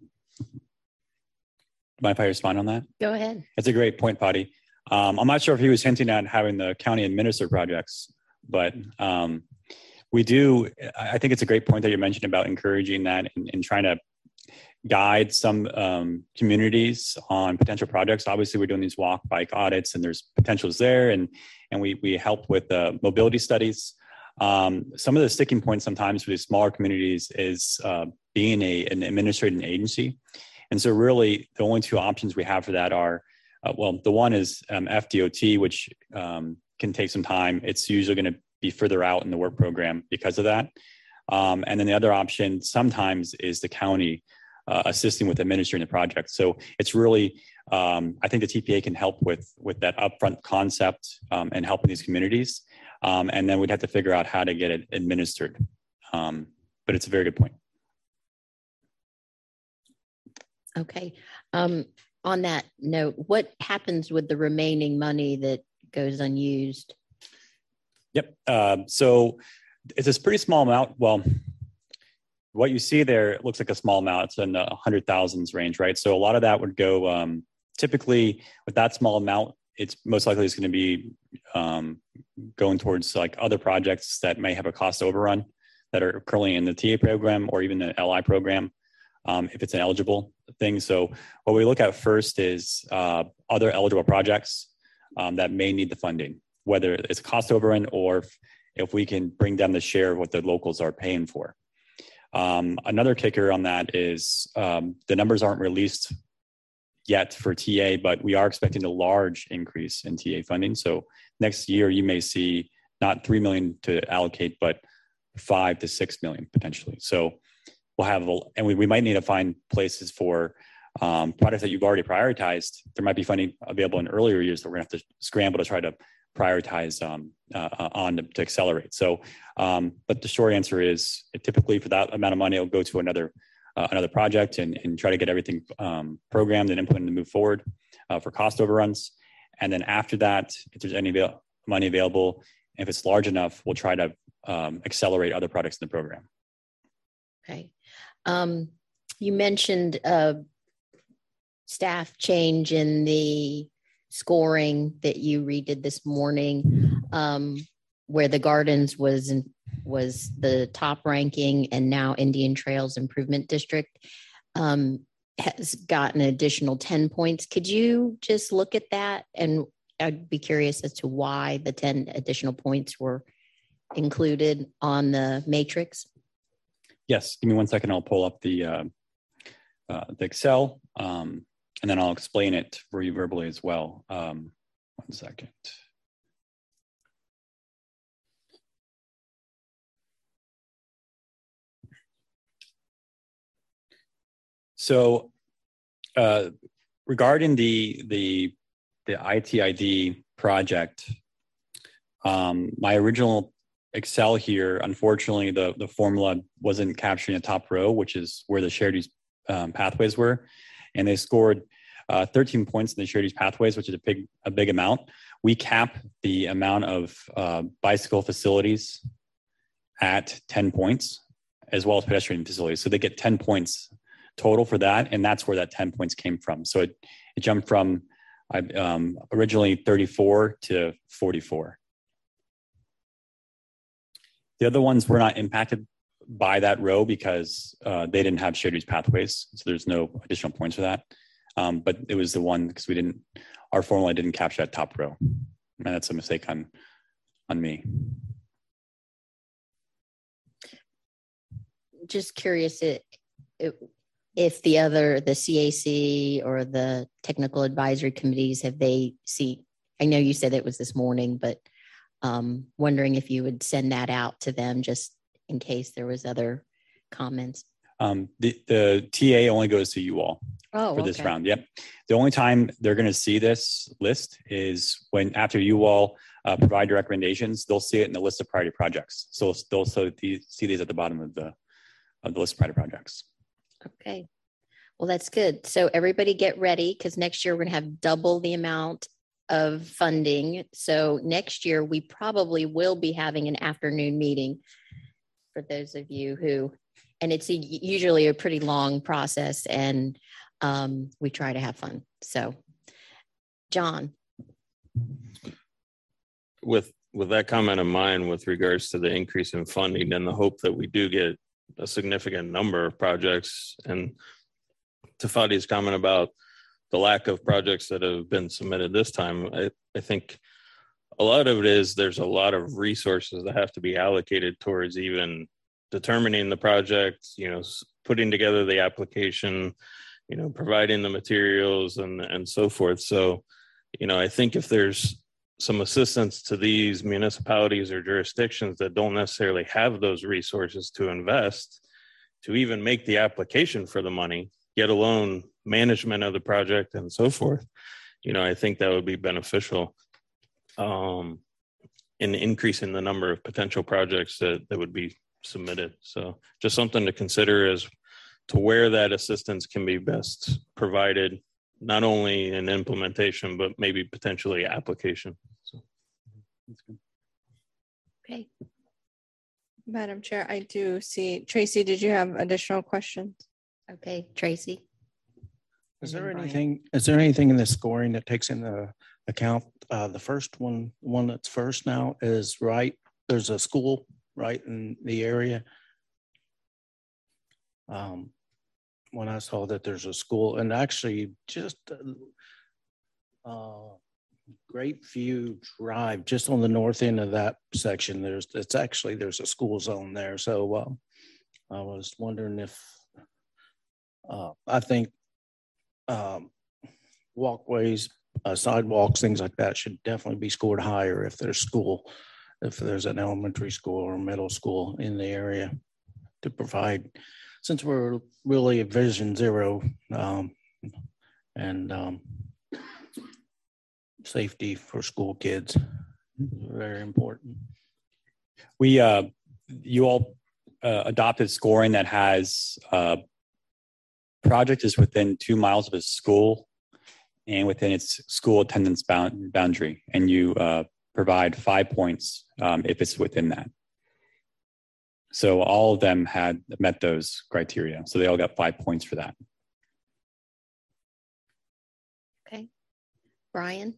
Mind if I respond on that? Go ahead. That's a great point, Patty. Um, I'm not sure if he was hinting at having the county administer projects, but um, we do. I think it's a great point that you mentioned about encouraging that and, and trying to guide some um, communities on potential projects. Obviously, we're doing these walk bike audits, and there's potentials there, and and we we help with uh, mobility studies. Um, some of the sticking points sometimes for these smaller communities is uh, being a an administrative agency, and so really the only two options we have for that are, uh, well, the one is um, F D O T, which um, can take some time. It's usually going to be further out in the work program because of that. Um, and then the other option sometimes is the county uh, assisting with administering the project. So it's really, um, I think the T P A can help with, with that upfront concept um, and helping these communities. Um, and then we'd have to figure out how to get it administered. Um, but it's a very good point. Okay. Um, on that note, what happens with the remaining money that goes unused? Yep. Uh, so it's a pretty small amount. Well, what you see there, it looks like a small amount. It's in the hundred thousands range, right? So a lot of that would go, um, typically with that small amount, it's most likely it's going to be um, going towards like other projects that may have a cost overrun that are currently in the T A program or even the L I program, um, if it's an eligible thing. So what we look at first is uh, other eligible projects um, that may need the funding, whether it's a cost overrun or if, if we can bring them the share of what the locals are paying for. Um, another kicker on that is um, the numbers aren't released yet for T A, but we are expecting a large increase in T A funding. So next year you may see not three million to allocate, but five to six million potentially. So we'll have, a, and we, we might need to find places for um, products that you've already prioritized. There might be funding available in earlier years that we're gonna have to scramble to try to prioritize um, uh, on to, to accelerate. So, um, but the short answer is it typically for that amount of money, it'll go to another uh, another project and, and try to get everything um, programmed and implemented to move forward uh, for cost overruns. And then after that, if there's any avail- money available, if it's large enough, we'll try to um, accelerate other products in the program. Okay. Um, you mentioned uh, staff change in the scoring that you redid this morning, um, where the Gardens was in, was the top ranking, and now Indian Trails Improvement District um, has gotten an additional ten points. Could you just look at that? And I'd be curious as to why the ten additional points were included on the matrix. Yes, give me one second. I'll pull up the uh, uh, the Excel, um, and then I'll explain it for you verbally as well. Um, one second. So, uh, regarding the the the I T I D project, um, my original Excel here, unfortunately, the, the formula wasn't capturing the top row, which is where the shared use um, pathways were. And they scored uh, thirteen points in the shared use pathways, which is a big, a big amount. We cap the amount of uh, bicycle facilities at ten points, as well as pedestrian facilities. So they get ten points total for that. And that's where that ten points came from. So it, it jumped from um, originally thirty-four to forty-four. The other ones were not impacted by that row because uh, they didn't have shared use pathways. So there's no additional points for that. Um, but it was the one because we didn't, our formula didn't capture that top row. And that's a mistake on, on me. Just curious it, it, if the other, the C A C or the technical advisory committees, have they see, I know you said it was this morning, but Um, wondering if you would send that out to them just in case there was other comments. Um, the, the T A only goes to you all oh, for this okay. round. Yep. The only time they're going to see this list is when after you all uh, provide your recommendations, they'll see it in the list of priority projects. So they'll so the, see these at the bottom of the of the list of priority projects. Okay. Well, that's good. So everybody get ready because next year we're going to have double the amount of funding. So next year we probably will be having an afternoon meeting for those of you who, and it's a, usually a pretty long process, and um, we try to have fun. So John. With, with that comment in mind, with regards to the increase in funding and the hope that we do get a significant number of projects, and to Fadi's comment about the lack of projects that have been submitted this time, I, I think a lot of it is there's a lot of resources that have to be allocated towards even determining the project, you know, putting together the application, you know, providing the materials and, and so forth. So, you know, I think if there's some assistance to these municipalities or jurisdictions that don't necessarily have those resources to invest, to even make the application for the money, get alone management of the project and so forth, you know, I think that would be beneficial um, in increasing the number of potential projects that, that would be submitted. So just something to consider as to where that assistance can be best provided, not only in implementation, but maybe potentially application. So. Okay. Madam Chair, I do see, Tracy, did you have additional questions? Okay, Tracy. Is there anything, is there anything in the scoring that takes into account, uh, the first one, one that's first now is right, there's a school right in the area. Um, when I saw that there's a school, and actually just uh, Great View Drive, just on the north end of that section, there's, it's actually, there's a school zone there. So uh, I was wondering if, uh, I think Um, walkways, uh, sidewalks, things like that should definitely be scored higher if there's school, if there's an elementary school or middle school in the area to provide, since we're really at Vision Zero um, and um, safety for school kids, very important. We, uh, you all uh, adopted scoring that has uh, project is within two miles of a school and within its school attendance bound, boundary, and you uh, provide five points um, if it's within that. So all of them had met those criteria. So they all got five points for that. Okay. Brian?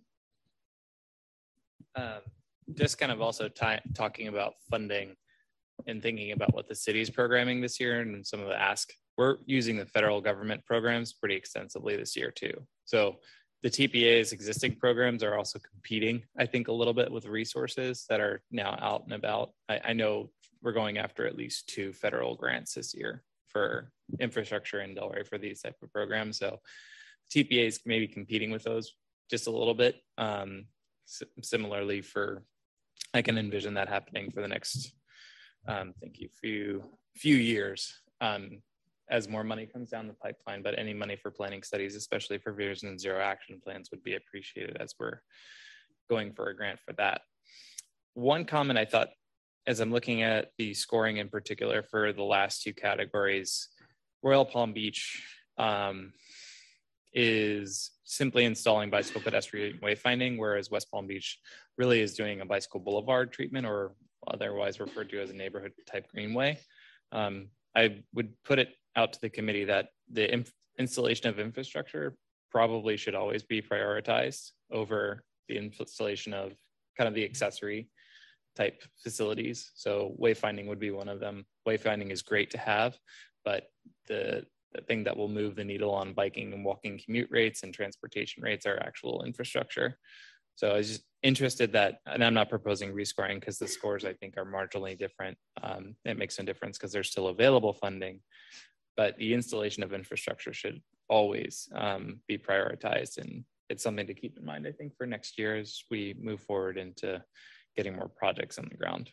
Um, just kind of also ti- talking about funding and thinking about what the city's programming this year and some of the ask. We're using the federal government programs pretty extensively this year too. So the T P A's existing programs are also competing, I think, a little bit with resources that are now out and about. I, I know we're going after at least two federal grants this year for infrastructure in Delray for these type of programs. So T P A is maybe competing with those just a little bit. Um, s- similarly for, I can envision that happening for the next, um, thank you, few, few years um, as more money comes down the pipeline, but any money for planning studies, especially for Vision Zero action plans, would be appreciated as we're going for a grant for that. One comment I thought, as I'm looking at the scoring in particular for the last two categories, Royal Palm Beach um, is simply installing bicycle pedestrian wayfinding, whereas West Palm Beach really is doing a bicycle boulevard treatment, or otherwise referred to as a neighborhood type greenway. Um, I would put it out to the committee that the inf- installation of infrastructure probably should always be prioritized over the installation of kind of the accessory type facilities. So wayfinding would be one of them. Wayfinding is great to have, but the, the thing that will move the needle on biking and walking commute rates and transportation rates are actual infrastructure. So I was just interested that, and I'm not proposing rescoring because the scores I think are marginally different. Um, it makes no difference because there's still available funding, but the installation of infrastructure should always um, be prioritized. And it's something to keep in mind, I think, for next year as we move forward into getting more projects on the ground.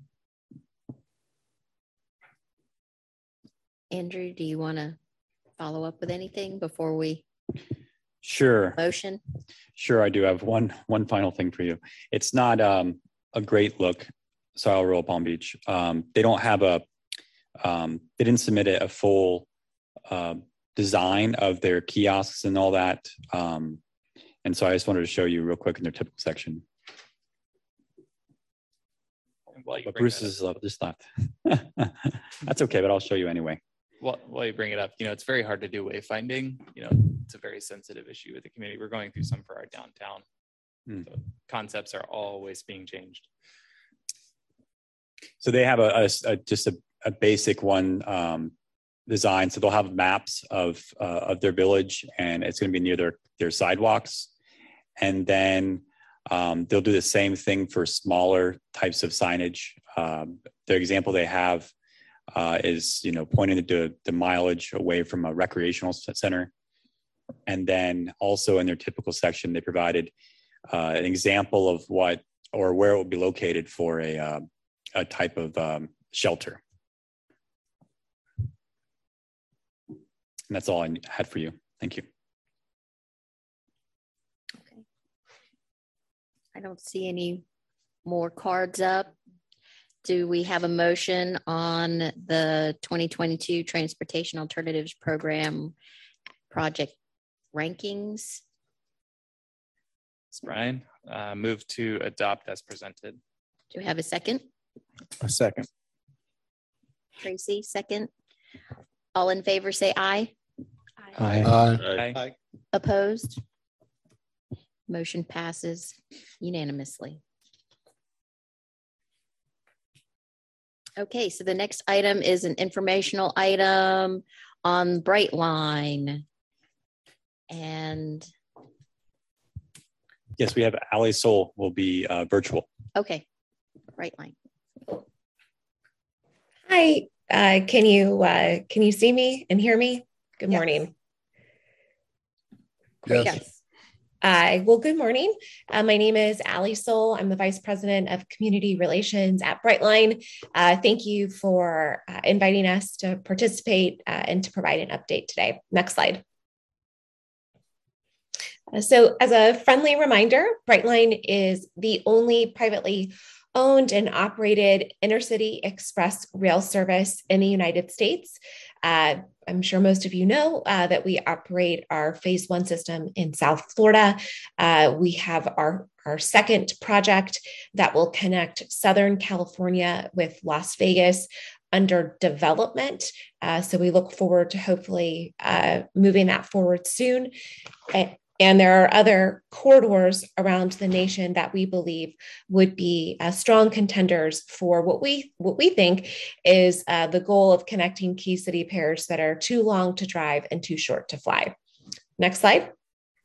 Andrew, do you want to follow up with anything before we Sure. motion? Sure, I do have one one final thing for you. It's not um, a great look, Soil Royal Palm Beach. Um, they don't have a, um, they didn't submit a full uh, design of their kiosks and all that. Um, and so I just wanted to show you real quick in their typical section. But Bruce is uh, just left. That's okay, but I'll show you anyway. Well, while you bring it up, you know, it's very hard to do wayfinding. You know, it's a very sensitive issue with the community. We're going through some for our downtown. Mm. So concepts are always being changed. So they have a, a, a just a, a basic one um, design. So they'll have maps of uh, of their village, and it's going to be near their their sidewalks, and then um, they'll do the same thing for smaller types of signage. Um, the example they have uh, is, you know, pointing to the mileage away from a recreational center. And then also in their typical section, they provided uh, an example of what or where it will be located for a, uh, a type of um, shelter. And that's all I had for you. Thank you. Okay. I don't see any more cards up. Do we have a motion on the twenty twenty-two Transportation Alternatives Program project rankings? Brian, uh, move to adopt as presented. Do we have a second? A second. Tracy, second. All in favor, say aye. Aye. Aye. Aye. Opposed? Motion passes unanimously. Okay, so the next item is an informational item on Brightline. And Yes, we have Ali Soul will be uh, virtual. okay, Brightline. Hi, uh, can you uh, can you see me and hear me? Good Yes. morning. Yes. Yes. Uh, well, good morning. Uh, my name is Ali Soul. I'm the Vice President of Community Relations at Brightline. Uh, thank you for uh, inviting us to participate uh, and to provide an update today. Next slide. Uh, So as a friendly reminder, Brightline is the only privately owned and operated intercity express rail service in the United States. Uh, I'm sure most of you know uh, that we operate our phase one system in South Florida. Uh, we have our, our second project that will connect Southern California with Las Vegas under development. Uh, so we look forward to hopefully uh, moving that forward soon. And there are other corridors around the nation that we believe would be uh, strong contenders for what we what we think is uh, the goal of connecting key city pairs that are too long to drive and too short to fly. Next slide.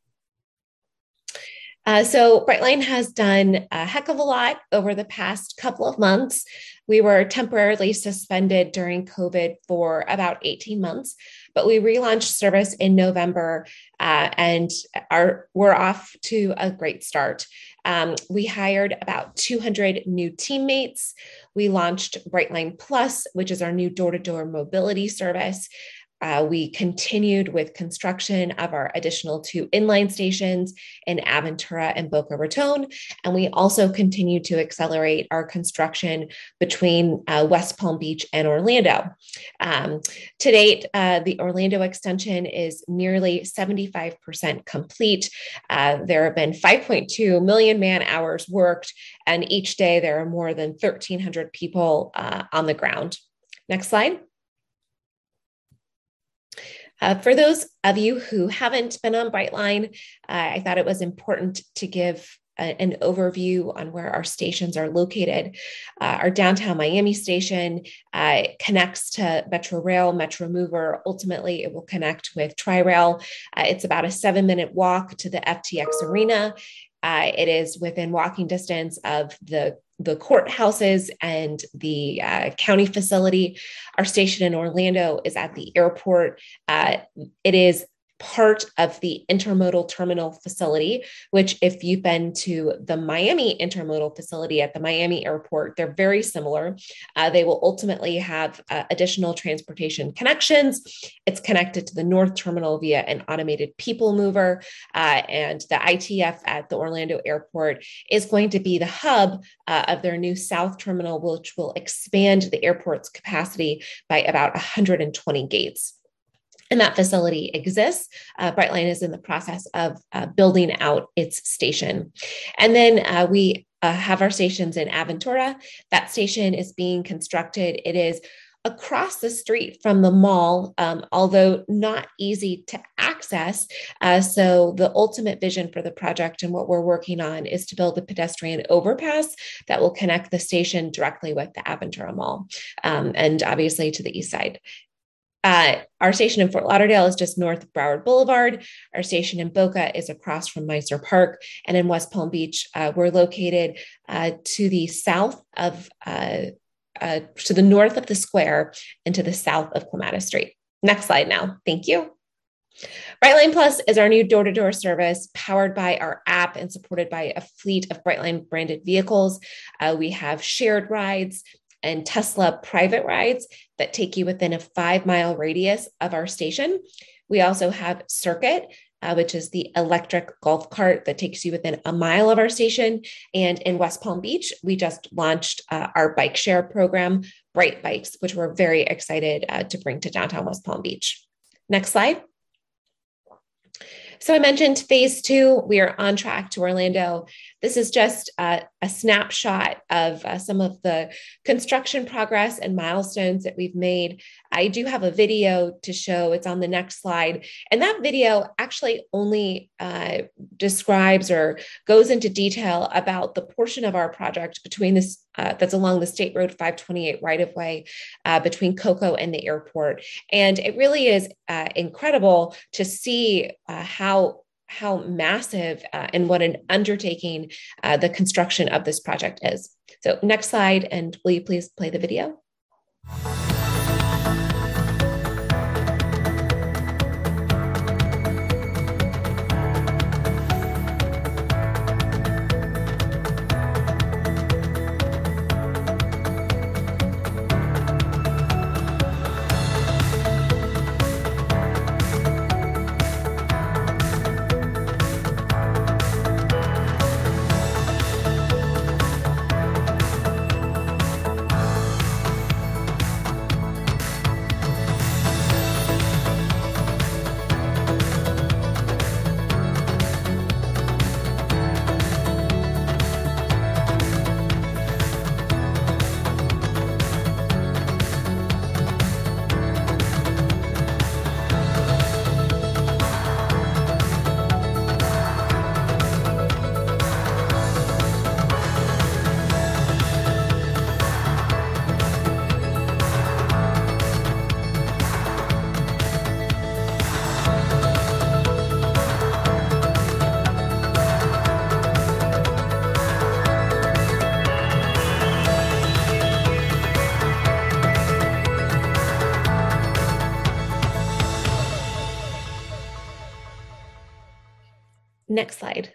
Uh, so Brightline has done a heck of a lot over the past couple of months. We were temporarily suspended during COVID for about eighteen months, but we relaunched service in November uh, and are, we're off to a great start. Um, we hired about two hundred new teammates. We launched Brightline Plus, which is our new door-to-door mobility service. Uh, we continued with construction of our additional two inline stations in Aventura and Boca Raton. And we also continue to accelerate our construction between uh, West Palm Beach and Orlando. Um, to date, uh, the Orlando extension is nearly seventy-five percent complete. Uh, there have been five point two million man hours worked, and each day there are more than thirteen hundred people uh, on the ground. Next slide. Uh, for those of you who haven't been on Brightline, uh, I thought it was important to give a, an overview on where our stations are located. Uh, our downtown Miami station uh, connects to Metro Rail, Metro Mover. Ultimately, it will connect with Tri-Rail. Uh, it's about a seven minute walk to the F T X Arena. Uh, it is within walking distance of the the courthouses and the uh, county facility. Our station in Orlando is at the airport. Uh, it is part of the intermodal terminal facility, which if you've been to the Miami intermodal facility at the Miami airport, they're very similar. Uh, they will ultimately have uh, additional transportation connections. It's connected to the North Terminal via an automated people mover. Uh, and the I T F at the Orlando airport is going to be the hub uh, of their new South Terminal, which will expand the airport's capacity by about one hundred twenty gates. And that facility exists. Uh, Brightline is in the process of uh, building out its station. And then uh, we uh, have our stations in Aventura. That station is being constructed. It is across the street from the mall, um, although not easy to access. Uh, so the ultimate vision for the project and what we're working on is to build a pedestrian overpass that will connect the station directly with the Aventura Mall, um, and obviously to the east side. Uh, our station in Fort Lauderdale is just north of Broward Boulevard. Our station in Boca is across from Meisner Park. And in West Palm Beach, uh, we're located uh, to the south of, uh, uh, to the north of the square and to the south of Clematis Street. Next slide now. Thank you. Brightline Plus is our new door-to-door service powered by our app and supported by a fleet of Brightline branded vehicles. Uh, we have shared rides and Tesla private rides that take you within a five mile radius of our station. We also have Circuit, uh, which is the electric golf cart that takes you within a mile of our station. And in West Palm Beach, we just launched uh, our bike share program, Bright Bikes, which we're very excited uh, to bring to downtown West Palm Beach. Next slide. So I mentioned phase two, we are on track to Orlando. This is just uh, a snapshot of uh, some of the construction progress and milestones that we've made. I do have a video to show. It's on the next slide. And that video actually only uh, describes or goes into detail about the portion of our project between this uh, that's along the State Road five twenty-eight right-of-way uh, between Cocoa and the airport. And it really is uh, incredible to see uh, how how massive uh, and what an undertaking uh, the construction of this project is. So next slide, and will you please play the video? Next slide.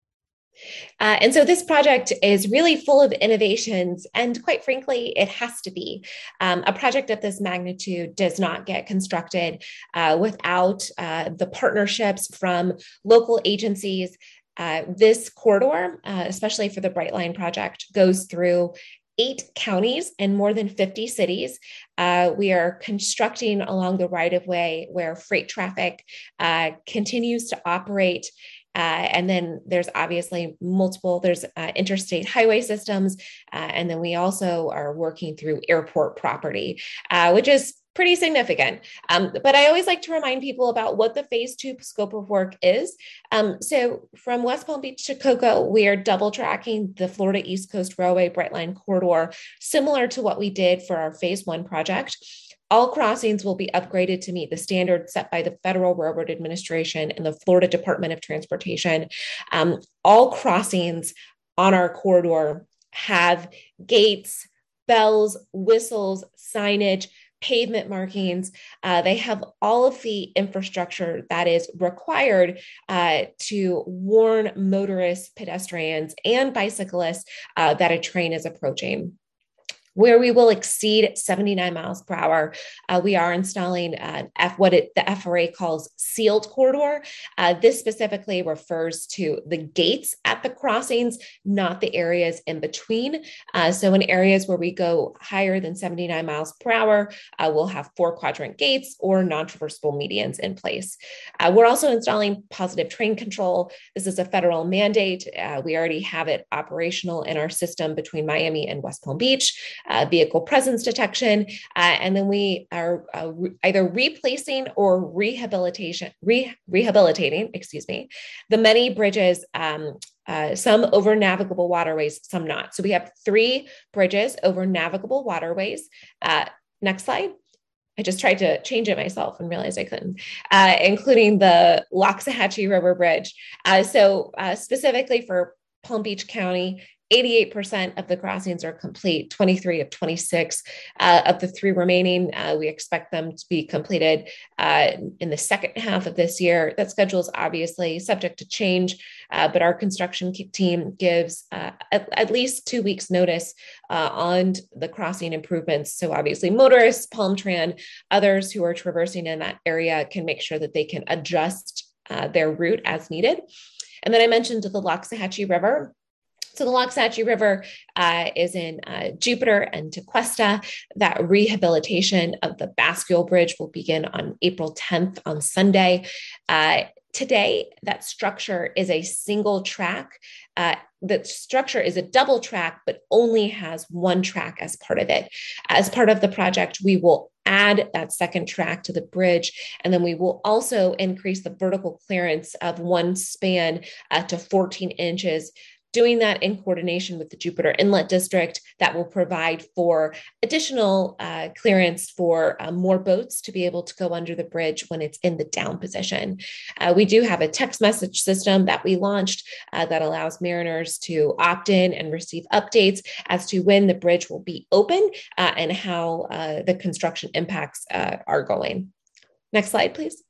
Uh, and so this project is really full of innovations, and quite frankly, it has to be. Um, a project of this magnitude does not get constructed uh, without uh, the partnerships from local agencies. Uh, this corridor, uh, especially for the Brightline project, goes through eight counties and more than fifty cities. Uh, we are constructing along the right-of-way where freight traffic uh, continues to operate. Uh, and then there's obviously multiple, there's uh, interstate highway systems. Uh, and then we also are working through airport property, uh, which is pretty significant. Um, but I always like to remind people about what the phase two scope of work is. Um, so from West Palm Beach to Cocoa, we are double tracking the Florida East Coast Railway Brightline corridor, similar to what we did for our phase one project. All crossings will be upgraded to meet the standards set by the Federal Railroad Administration and the Florida Department of Transportation. Um, all crossings on our corridor have gates, bells, whistles, signage, pavement markings. Uh, they have all of the infrastructure that is required uh, to warn motorists, pedestrians, and bicyclists uh, that a train is approaching. Where we will exceed seventy-nine miles per hour, uh, we are installing uh, F, what it, the F R A calls sealed corridor. Uh, this specifically refers to the gates at the crossings, not the areas in between. Uh, so in areas where we go higher than seventy-nine miles per hour, uh, we'll have four quadrant gates or non-traversable medians in place. Uh, we're also installing positive train control. This is a federal mandate. Uh, we already have it operational in our system between Miami and West Palm Beach. Uh, vehicle presence detection, uh, and then we are uh, re- either replacing or rehabilitation, re- rehabilitating, excuse me, the many bridges, um, uh, some over navigable waterways, some not. So we have three bridges over navigable waterways. Uh, next slide. I just tried to change it myself and realized I couldn't, uh, including the Loxahatchee River Bridge. Uh, so uh, specifically for Palm Beach County, eighty-eight percent of the crossings are complete, twenty-three of twenty-six. Uh, of the three remaining, uh, we expect them to be completed uh, in the second half of this year. That schedule is obviously subject to change, uh, but our construction team gives uh, at, at least two weeks notice uh, on the crossing improvements. So obviously motorists, Palm Tran, others who are traversing in that area can make sure that they can adjust uh, their route as needed. And then I mentioned the Loxahatchee River. So the Loxahatchee River uh, is in uh, Jupiter and Tequesta. That rehabilitation of the Bascule Bridge will begin on April tenth on Sunday. Uh, today, that structure is a single track. Uh, the structure is a double track, but only has one track as part of it. As part of the project, we will add that second track to the bridge, and then we will also increase the vertical clearance of one span uh, to fourteen inches. Doing that in coordination with the Jupiter Inlet District, that will provide for additional uh, clearance for uh, more boats to be able to go under the bridge when it's in the down position. Uh, we do have a text message system that we launched uh, that allows mariners to opt in and receive updates as to when the bridge will be open uh, and how uh, the construction impacts uh, are going. Next slide, please.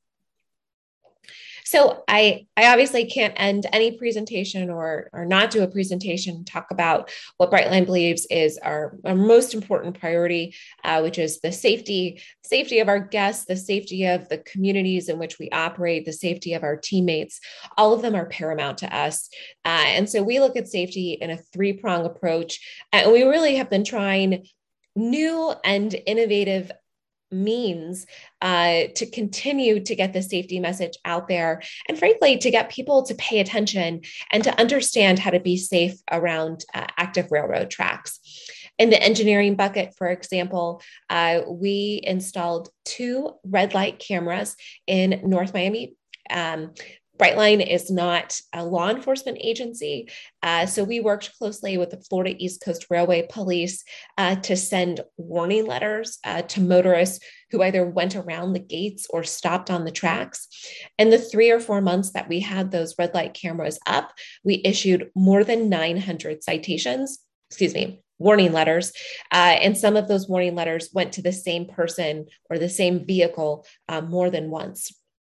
So I, I obviously can't end any presentation or, or not do a presentation and talk about what Brightline believes is our, our most important priority, uh, which is the safety, safety of our guests, the safety of the communities in which we operate, the safety of our teammates. All of them are paramount to us. Uh, and so we look at safety in a three-prong approach, and we really have been trying new and innovative means uh, to continue to get the safety message out there, and frankly, to get people to pay attention and to understand how to be safe around uh, active railroad tracks. In the engineering bucket, for example, uh, we installed two red light cameras in North Miami. Um, Brightline is not a law enforcement agency, uh, so we worked closely with the Florida East Coast Railway Police uh, to send warning letters uh, to motorists who either went around the gates or stopped on the tracks. In the three or four months that we had those red light cameras up, we issued more than nine hundred citations, excuse me, warning letters. Uh, and some of those warning letters went to the same person or the same vehicle uh, more than once.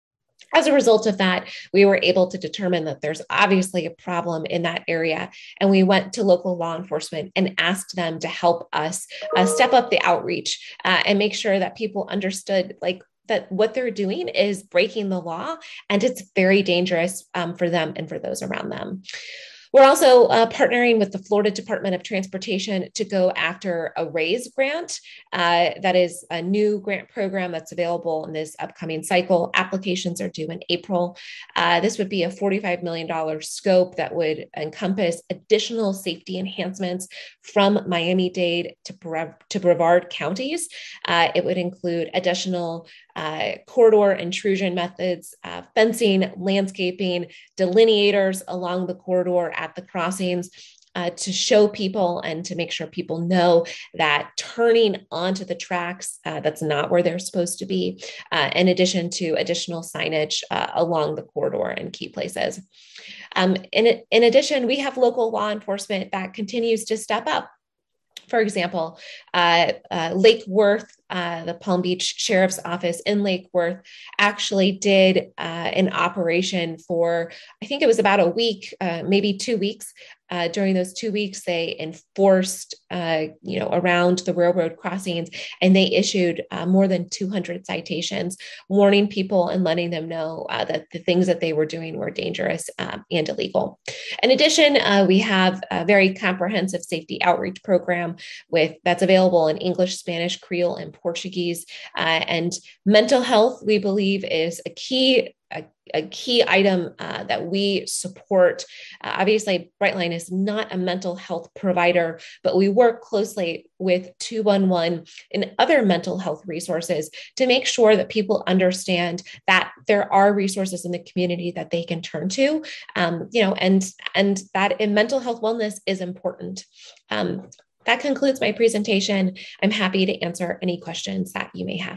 As a result of that, we were able to determine that there's obviously a problem in that area. And we went to local law enforcement and asked them to help us uh, step up the outreach uh, and make sure that people understood, like, that what they're doing is breaking the law, and it's very dangerous um, for them and for those around them. We're also uh, partnering with the Florida Department of Transportation to go after a RAISE grant. Uh, that is a new grant program that's available in this upcoming cycle. Applications are due in April. Uh, this would be a forty-five million dollars scope that would encompass additional safety enhancements from Miami-Dade to, Brev- to Brevard counties. Uh, it would include additional uh, corridor intrusion methods, uh, fencing, landscaping, delineators along the corridor at the crossings, uh, to show people and to make sure people know that turning onto the tracks, uh, that's not where they're supposed to be, uh, in addition to additional signage uh, along the corridor in key places. Um, in, in addition, we have local law enforcement that continues to step up. For example, uh, uh, Lake Worth, uh, the Palm Beach Sheriff's Office in Lake Worth actually did uh, an operation for, I think it was about a week, uh, maybe two weeks. Uh, during those two weeks, they enforced, uh, you know, around the railroad crossings, and they issued uh, more than two hundred citations, warning people and letting them know uh, that the things that they were doing were dangerous um, and illegal. In addition, uh, we have a very comprehensive safety outreach program with that's available in English, Spanish, Creole, and Portuguese. Uh, and mental health, we believe, is a key A, a key item uh, that we support. Uh, obviously, Brightline is not a mental health provider, but we work closely with two one one and other mental health resources to make sure that people understand that there are resources in the community that they can turn to, um, you know, and, and that in mental health wellness is important. Um, that concludes my presentation. I'm happy to answer any questions that you may have.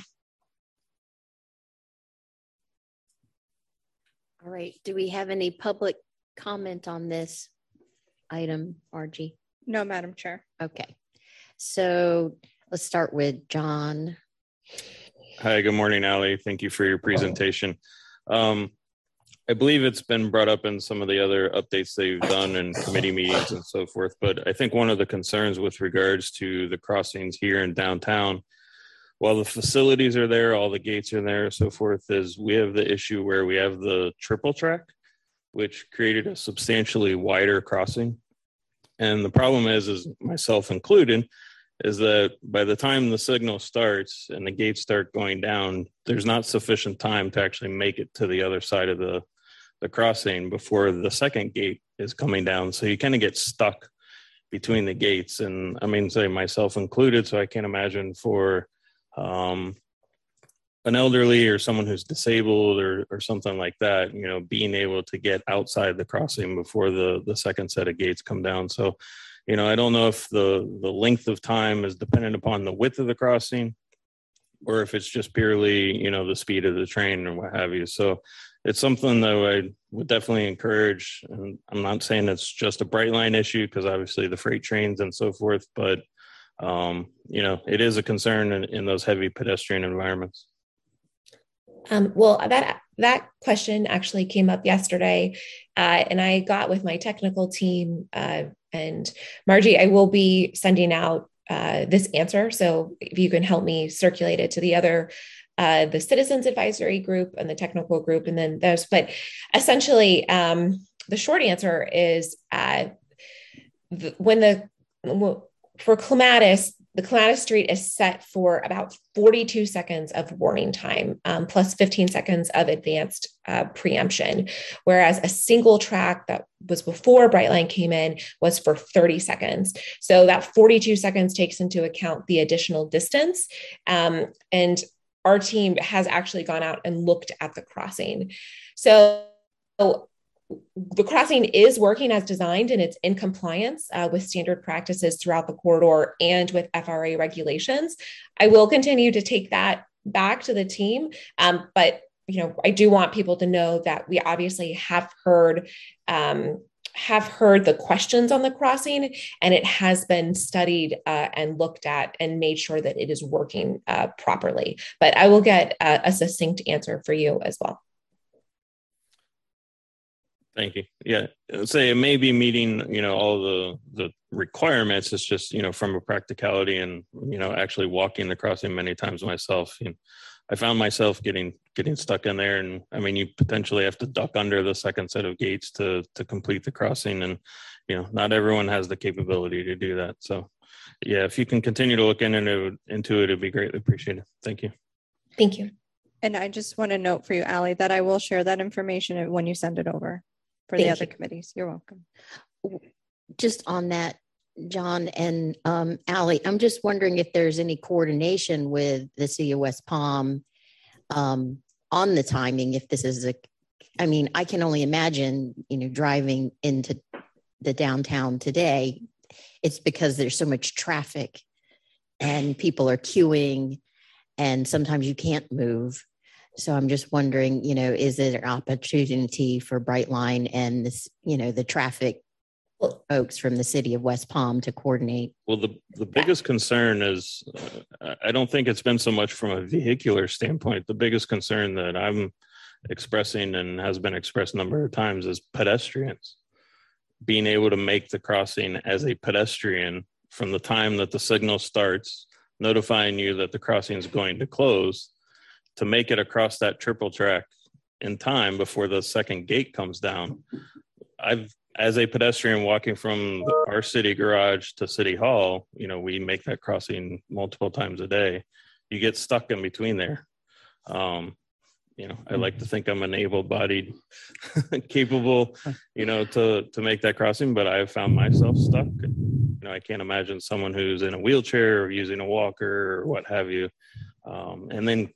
All right. Do we have any public comment on this item, Margie? No, Madam Chair. Okay. So let's start with John. Hi, good morning, Allie. Thank you for your presentation. Um, I believe it's been brought up in some of the other updates that you've done in committee meetings and so forth, but I think one of the concerns with regards to the crossings here in downtown, while the facilities are there, all the gates are there, so forth, is we have the issue where we have the triple track, which created a substantially wider crossing. And the problem is, is myself included, is that by the time the signal starts and the gates start going down, there's not sufficient time to actually make it to the other side of the, the crossing before the second gate is coming down. So you kind of get stuck between the gates. And I mean, say myself included, so I can't imagine for um, an elderly or someone who's disabled or, or something like that, you know, being able to get outside the crossing before the, the second set of gates come down. So, you know, I don't know if the, the length of time is dependent upon the width of the crossing or if it's just purely, you know, the speed of the train or what have you. So it's something that I would definitely encourage. And I'm not saying it's just a Brightline issue, because obviously the freight trains and so forth, but um, you know, it is a concern in, in those heavy pedestrian environments. Um, well, that that question actually came up yesterday, uh, and I got with my technical team. Uh, and Margie, I will be sending out uh, this answer. So if you can help me circulate it to the other, uh, the Citizens Advisory Group and the technical group, and then there's. But essentially, um, the short answer is uh, the, when the for Clematis, the Clematis Street is set for about forty-two seconds of warning time, um, plus fifteen seconds of advanced uh, preemption, whereas a single track that was before Brightline came in was for thirty seconds. So that forty-two seconds takes into account the additional distance. Um, and our team has actually gone out and looked at the crossing. So the crossing is working as designed, and it's in compliance uh, with standard practices throughout the corridor and with F R A regulations. I will continue to take that back to the team, um, but you know, I do want people to know that we obviously have heard um, have heard the questions on the crossing, and it has been studied uh, and looked at and made sure that it is working uh, properly. But I will get uh, a succinct answer for you as well. Thank you. Yeah, say it may be meeting, you know, all the the requirements. It's just, you know, from a practicality and, you know, actually walking the crossing many times myself. You know, I found myself getting getting stuck in there, and I mean, you potentially have to duck under the second set of gates to to complete the crossing, and you know, not everyone has the capability to do that. So, yeah, if you can continue to look into into it, it'd be greatly appreciated. Thank you. Thank you. And I just want to note for you, Allie, that I will share that information when you send it over for Thank the other you. committees. You're welcome. Just on that, John and um, Allie, I'm just wondering if there's any coordination with the city of West Palm um, on the timing. If this is a, I mean, I can only imagine, you know, driving into the downtown today, it's because there's so much traffic and people are queuing and sometimes you can't move. So I'm just wondering, you know, is it an opportunity for Brightline and this, you know, the traffic folks from the city of West Palm to coordinate? Well, the, the biggest concern is, uh, I don't think it's been so much from a vehicular standpoint. The biggest concern that I'm expressing and has been expressed a number of times is pedestrians. Being able to make the crossing as a pedestrian from the time that the signal starts, notifying you that the crossing is going to close, to make it across that triple track in time before the second gate comes down. I've, as a pedestrian walking from our city garage to City Hall, you know, we make that crossing multiple times a day. You get stuck in between there. Um, you know, I like to think I'm an able-bodied, capable, you know, to, to make that crossing, but I've found myself stuck. You know, I can't imagine someone who's in a wheelchair or using a walker or what have you. Um, and then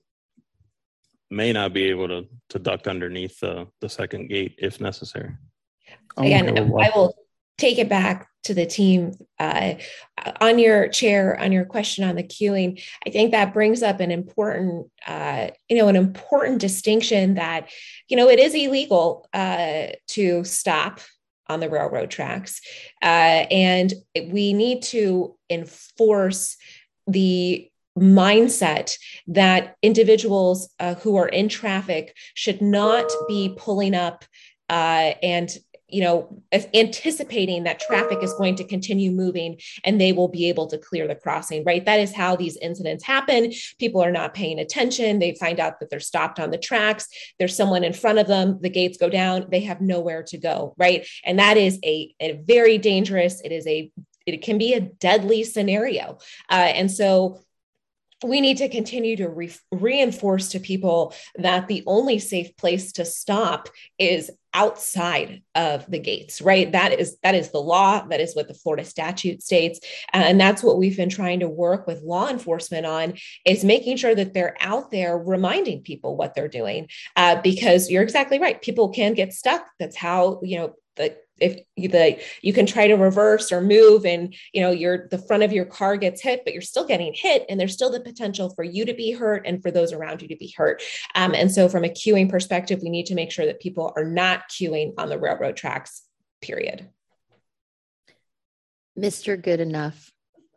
may not be able to to duck underneath the, the second gate if necessary. Again, I will take it back to the team. Uh, on your chair, on your question on the queuing, I think that brings up an important, uh, you know, an important distinction that, you know, it is illegal uh, to stop on the railroad tracks. Uh, and we need to enforce the mindset that individuals uh, who are in traffic should not be pulling up uh, and, you know, anticipating that traffic is going to continue moving and they will be able to clear the crossing, right? That is how these incidents happen. People are not paying attention. They find out that they're stopped on the tracks. There's someone in front of them. The gates go down. They have nowhere to go, right? And that is a, a very dangerous, it is a, it can be a deadly scenario. Uh, and so we need to continue to re- reinforce to people that the only safe place to stop is outside of the gates, right? That is that is the law. That is what the Florida statute states. And that's what we've been trying to work with law enforcement on, is making sure that they're out there reminding people what they're doing. Uh, because you're exactly right. People can get stuck. That's how, you know, the if you the you can try to reverse or move and, you know, your the front of your car gets hit, but you're still getting hit and there's still the potential for you to be hurt and for those around you to be hurt. Um, and so from a queuing perspective, we need to make sure that people are not queuing on the railroad tracks, period. Mister Good Enough.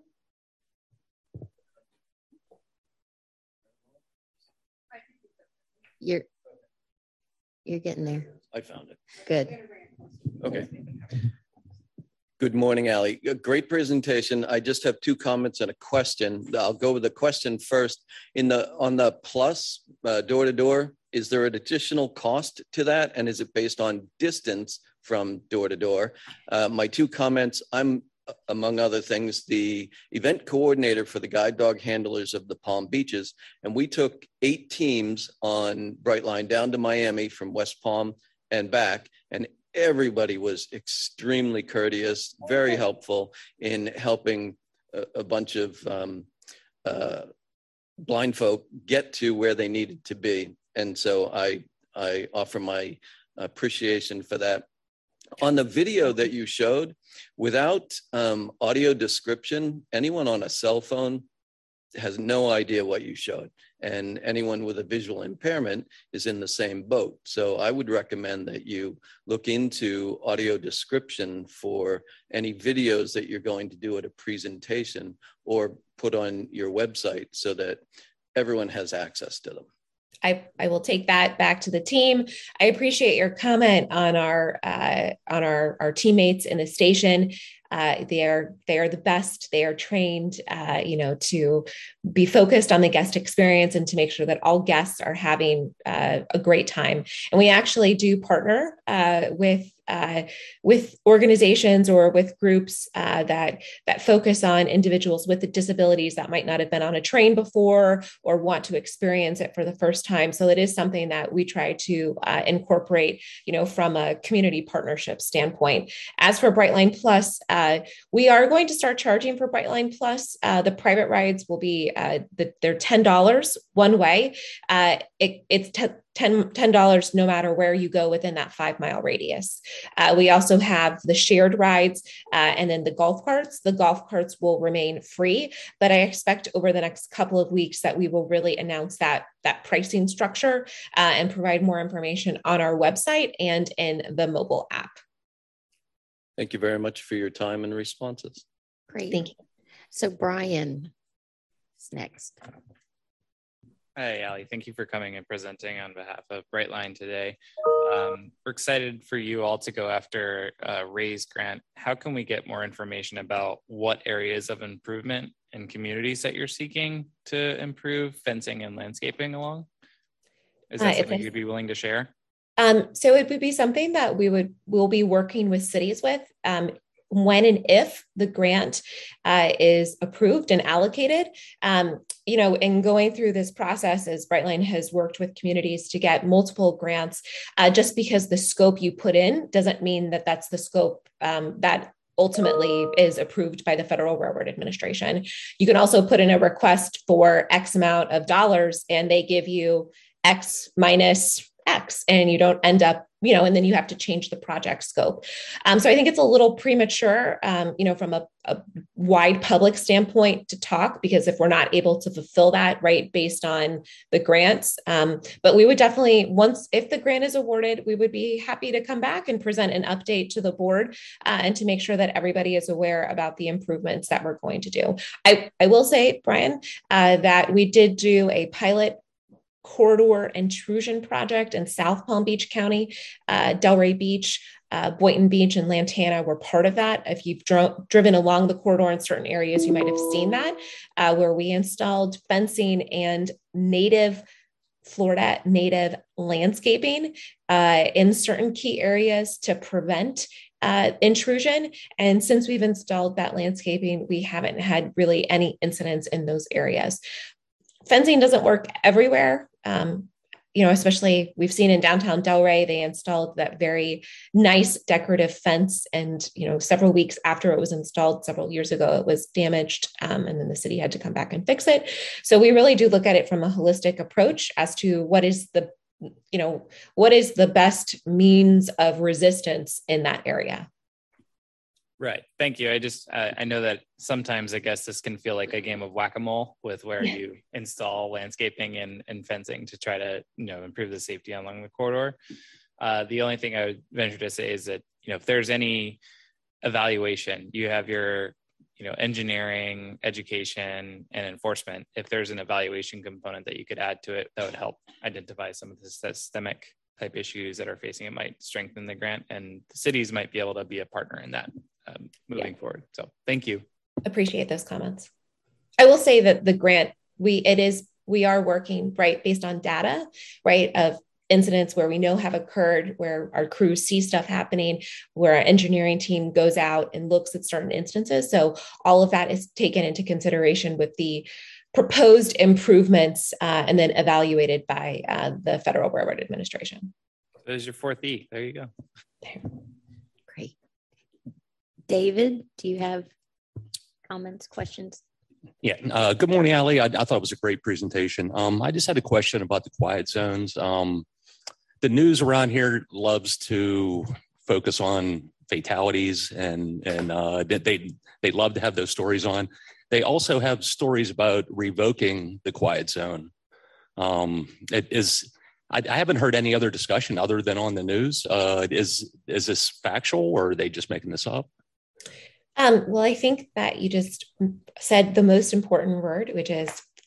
You're you're getting there. I found it. Good. Okay. Good morning, Allie. A great presentation. I just have two comments and a question. I'll go with the question first. In the on the plus uh, door to door, is there an additional cost to that, and is it based on distance from door to door? Uh, my two comments. I'm, among other things, the event coordinator for the guide dog handlers of the Palm Beaches, and we took eight teams on Brightline down to Miami from West Palm and back, and everybody was extremely courteous, very helpful in helping a, a bunch of um, uh, blind folk get to where they needed to be. And so I, I offer my appreciation for that. On the video that you showed, without um, audio description, anyone on a cell phone has no idea what you showed. And anyone with a visual impairment is in the same boat. So I would recommend that you look into audio description for any videos that you're going to do at a presentation or put on your website so that everyone has access to them. I, I will take that back to the team. I appreciate your comment on our uh, on our, our teammates in the station. Uh, they are they are the best. They are trained, uh, you know, to be focused on the guest experience and to make sure that all guests are having uh, a great time. And we actually do partner uh, with. Uh, with organizations or with groups uh, that that focus on individuals with disabilities that might not have been on a train before or want to experience it for the first time. So it is something that we try to uh, incorporate, you know, from a community partnership standpoint. As for Brightline Plus, uh, we are going to start charging for Brightline Plus. Uh, the private rides will be uh, the, they're ten dollars one way. Uh, it, it's t- ten dollars no matter where you go within that five mile radius. Uh, we also have the shared rides uh, and then the golf carts. The golf carts will remain free, but I expect over the next couple of weeks that we will really announce that, that pricing structure uh, and provide more information on our website and in the mobile app. Thank you very much for your time and responses. Great. Thank you. So Brian is next. Hi, Ali. Thank you for coming and presenting on behalf of Brightline today. Um, we're excited for you all to go after a RAISE grant. How can we get more information about what areas of improvement and communities that you're seeking to improve fencing and landscaping along? Is that uh, something you'd be willing to share? Um, so it would be something that we would we'll be working with cities with. Um, when and if the grant uh, is approved and allocated, um, you know, in going through this process, as Brightline has worked with communities to get multiple grants, uh, just because the scope you put in doesn't mean that that's the scope um, that ultimately is approved by the Federal Railroad Administration. You can also put in a request for X amount of dollars and they give you X minus X and you don't end up, you know, and then you have to change the project scope. Um, so I think it's a little premature, um, you know, from a, a wide public standpoint to talk, because if we're not able to fulfill that, right, based on the grants, um, but we would definitely, once, if the grant is awarded, we would be happy to come back and present an update to the board uh, and to make sure that everybody is aware about the improvements that we're going to do. I, I will say, Brian, uh, that we did do a pilot corridor intrusion project in South Palm Beach County. uh, Delray Beach, uh, Boynton Beach, and Lantana were part of that. If you've dro- driven along the corridor in certain areas, you might have seen that, uh, where we installed fencing and native Florida native landscaping uh, in certain key areas to prevent uh, intrusion. And since we've installed that landscaping, we haven't had really any incidents in those areas. Fencing doesn't work everywhere. Um, you know, especially we've seen in downtown Delray, they installed that very nice decorative fence. And, you know, several weeks after it was installed several years ago, it was damaged. Um, and then the city had to come back and fix it. So we really do look at it from a holistic approach as to what is the, you know, what is the best means of resistance in that area. Right. Thank you. I just, uh, I know that sometimes I guess this can feel like a game of whack-a-mole with where yeah. you install landscaping and, and fencing to try to, you know, improve the safety along the corridor. Uh, the only thing I would venture to say is that, you know, if there's any evaluation, you have your, you know, engineering, education, and enforcement. If there's an evaluation component that you could add to it, that would help identify some of the systemic type issues that are facing it, might strengthen the grant, and the cities might be able to be a partner in that. Um, moving yeah. forward. So thank you. Appreciate those comments. I will say that the grant, we, it is, we are working right based on data, right, of incidents where we know have occurred, where our crews see stuff happening, where our engineering team goes out and looks at certain instances. So all of that is taken into consideration with the proposed improvements uh, and then evaluated by uh, the Federal Railroad Administration. There's your fourth E. There you go. There. Great. David, do you have comments, questions? Yeah. Uh, good morning, Ali. I, I thought it was a great presentation. Um, I just had a question about the quiet zones. Um, the news around here loves to focus on fatalities, and and uh, they they love to have those stories on. They also have stories about revoking the quiet zone. Um, it is. I, I haven't heard any other discussion other than on the news. Uh, is is this factual, or are they just making this up? Um, well, I think that you just said the most important word, which is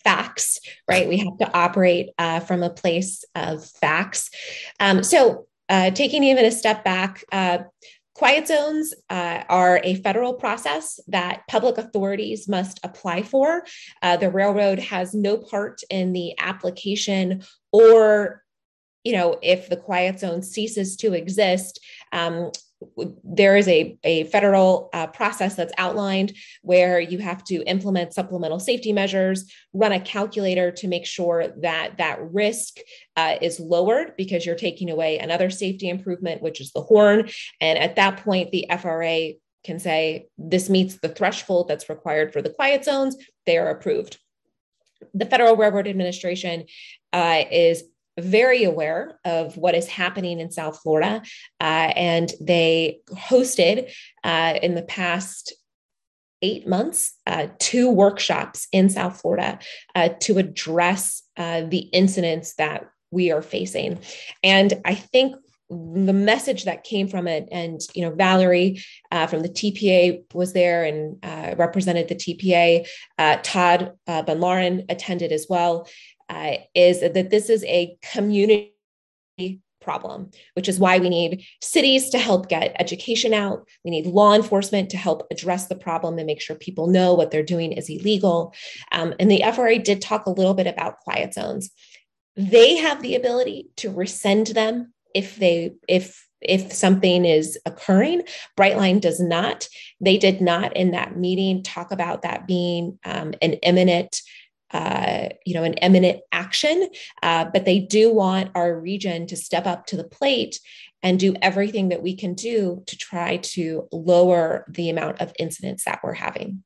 facts, right? We have to operate uh, from a place of facts. Um, so uh, taking even a step back, uh, quiet zones uh, are a federal process that public authorities must apply for. Uh, the railroad has no part in the application, or, you know, if the quiet zone ceases to exist, um, there is a, a federal uh, process that's outlined where you have to implement supplemental safety measures, run a calculator to make sure that that risk uh, is lowered, because you're taking away another safety improvement, which is the horn. And at that point, the F R A can say, this meets the threshold that's required for the quiet zones, they are approved. The Federal Railroad Administration uh, is very aware of what is happening in South Florida. Uh, and they hosted uh, in the past eight months, uh, two workshops in South Florida uh, to address uh, the incidents that we are facing. And I think the message that came from it, and, you know, Valerie uh, from the T P A was there and uh, represented the T P A. Uh, Todd uh, Ben Lauren attended as well. Uh, is that this is a community problem, which is why we need cities to help get education out. We need law enforcement to help address the problem and make sure people know what they're doing is illegal. Um, and the F R A did talk a little bit about quiet zones. They have the ability to rescind them if they if if something is occurring. Brightline does not. They did not in that meeting talk about that being um, an imminent Uh, you know, an imminent action, uh, but they do want our region to step up to the plate and do everything that we can do to try to lower the amount of incidents that we're having.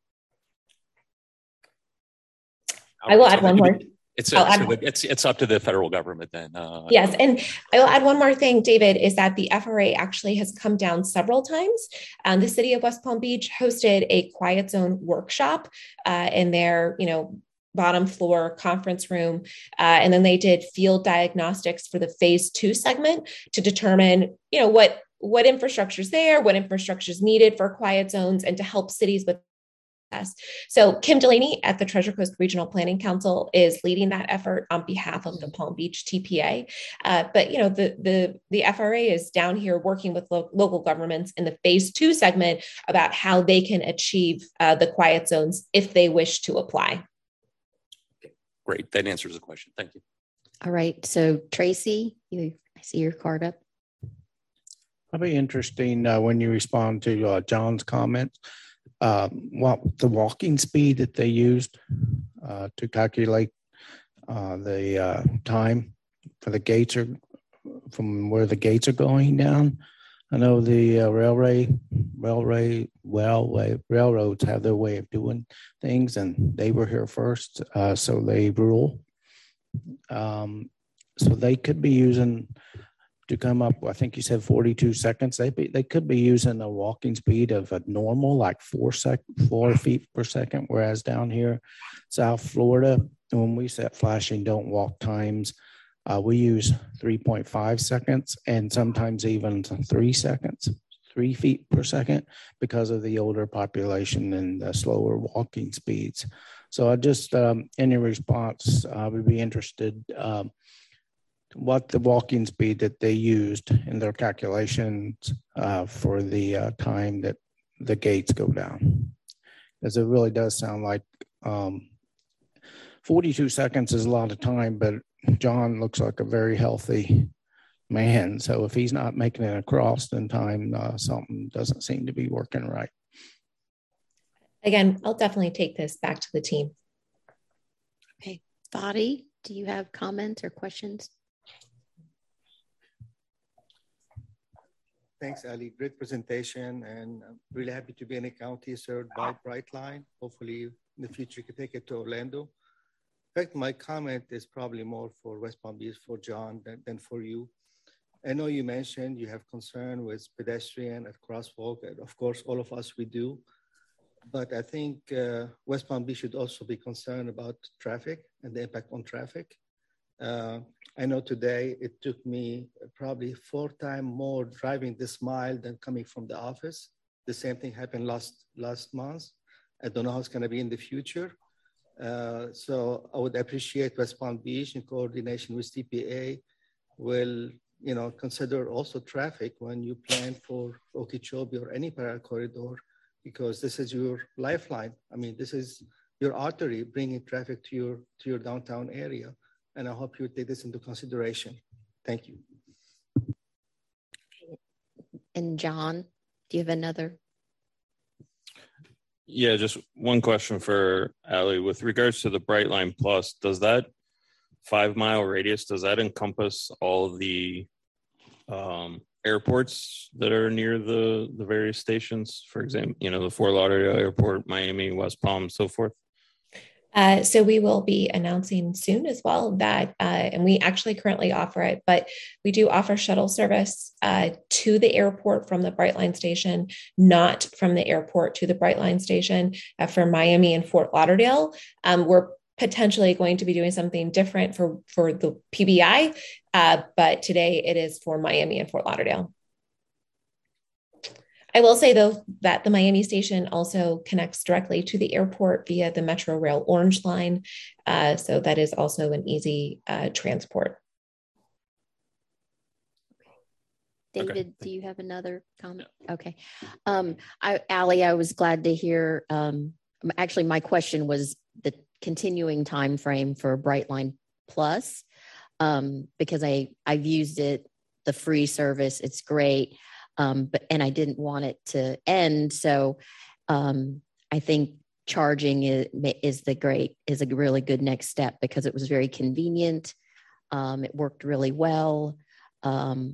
I will add one more. It's, I'll it's, add- it's, it's up to the federal government then. Uh, Yes. And I will add one more thing, David, is that the F R A actually has come down several times. Um, the city of West Palm Beach hosted a quiet zone workshop uh, in their, you know, bottom floor conference room. Uh, and then they did field diagnostics for the phase two segment to determine, you know, what, what infrastructure is there, what infrastructure is needed for quiet zones, and to help cities with this. So Kim Delaney at the Treasure Coast Regional Planning Council is leading that effort on behalf of the Palm Beach T P A. Uh, but, you know, the, the, the F R A is down here working with lo- local governments in the phase two segment about how they can achieve uh, the quiet zones if they wish to apply. Great. That answers the question. Thank you. All right. So Tracy, you, I see your card up. Probably interesting uh, when you respond to uh, John's comments, uh, what the walking speed that they used uh, to calculate uh, the uh, time for the gates are from where the gates are going down. I know the uh, railway, railway, railway, railroads have their way of doing things, and they were here first, uh, so they rule. Um, so they could be using to come up. I think you said forty-two seconds. They be, they could be using a walking speed of a normal, like four sec, four feet per second. Whereas down here, South Florida, when we set flashing don't walk times, Uh, we use three point five seconds and sometimes even three seconds, three feet per second, because of the older population and the slower walking speeds. So I just, um, any response, I uh, would be interested um, what the walking speed that they used in their calculations uh, for the uh, time that the gates go down. Because it really does sound like um, forty-two seconds is a lot of time, but John looks like a very healthy man. So if he's not making it across in time, uh, something doesn't seem to be working right. Again, I'll definitely take this back to the team. Okay. Fadi, do you have comments or questions? Thanks, Ali. Great presentation, and I'm really happy to be in a county served by Brightline. Hopefully in the future you can take it to Orlando. In fact, my comment is probably more for West Palm Beach, for John, than, than for you. I know you mentioned you have concern with pedestrian at crosswalk, and of course, all of us, we do. But I think uh, West Palm Beach should also be concerned about traffic and the impact on traffic. Uh, I know today it took me probably four times more driving this mile than coming from the office. The same thing happened last, last month. I don't know how it's gonna be in the future. Uh, so I would appreciate West Palm Beach in coordination with T P A will, you know, consider also traffic when you plan for Okeechobee or any parallel corridor, because this is your lifeline. I mean, this is your artery bringing traffic to your to your downtown area. And I hope you take this into consideration. Thank you. And John, do you have another? Yeah, just one question for Ali. With regards to the Brightline Plus, does that five mile radius, does that encompass all the um, airports that are near the, the various stations? For example, you know, the Fort Lauderdale Airport, Miami, West Palm, so forth? Uh, so we will be announcing soon as well that, uh, and we actually currently offer it, but we do offer shuttle service uh, to the airport from the Brightline station, not from the airport to the Brightline station uh, for Miami and Fort Lauderdale. Um, we're potentially going to be doing something different for, for the P B I, uh, but today it is for Miami and Fort Lauderdale. I will say, though, that the Miami station also connects directly to the airport via the Metro Rail Orange Line. Uh, so that is also an easy uh, transport. David, okay. Do you have another comment? No. Okay. Um, I, Ali, I was glad to hear. Um, actually, my question was the continuing time frame for Brightline Plus, um, because I, I've used it, the free service. It's great. Um, but and I didn't want it to end, so um, I think charging is, is the great is a really good next step because it was very convenient. Um, it worked really well, um,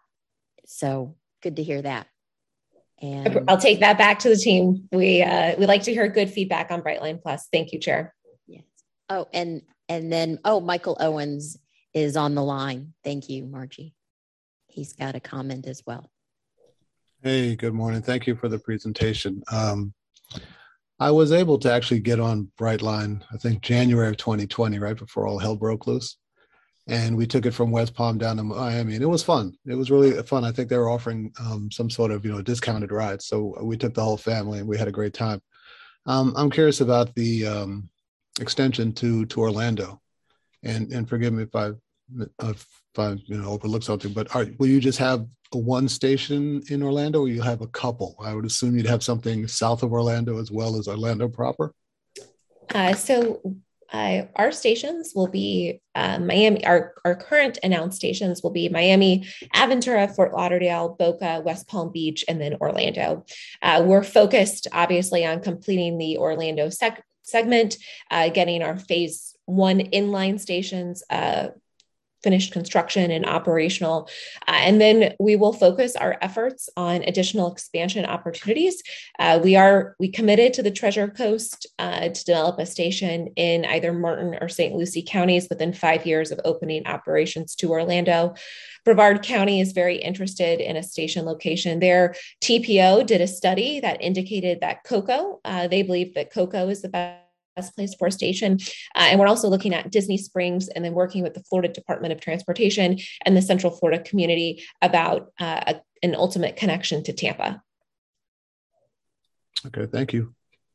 so good to hear that. And I'll take that back to the team. We uh, we like to hear good feedback on Brightline Plus. Thank you, Chair. Yes. Oh, and and then oh, Michael Owens is on the line. Thank you, Margie. He's got a comment as well. Hey, good morning. Thank you for the presentation. Um, I was able to actually get on Brightline, I think January of twenty twenty, right before all hell broke loose. And we took it from West Palm down to Miami, and it was fun. It was really fun. I think they were offering um, some sort of, you know, discounted ride. So we took the whole family and we had a great time. Um, I'm curious about the um, extension to to Orlando. And and forgive me if I if I you know overlook something, but are, will you just have a one station in Orlando, or you have a couple? I would assume you'd have something south of Orlando as well as Orlando proper. Uh, so uh, our stations will be uh, Miami. Our our current announced stations will be Miami, Aventura, Fort Lauderdale, Boca, West Palm Beach, and then Orlando. Uh, we're focused, obviously, on completing the Orlando sec- segment, uh, getting our phase one inline stations Uh, finished construction and operational. Uh, and then we will focus our efforts on additional expansion opportunities. Uh, we are, we committed to the Treasure Coast uh, to develop a station in either Martin or Saint Lucie counties within five years of opening operations to Orlando. Brevard County is very interested in a station location there. T P O did a study that indicated that Cocoa, uh, they believe that Cocoa is the best best place for a station. Uh, and we're also looking at Disney Springs and then working with the Florida Department of Transportation and the Central Florida community about uh, a, an ultimate connection to Tampa. Okay, thank you.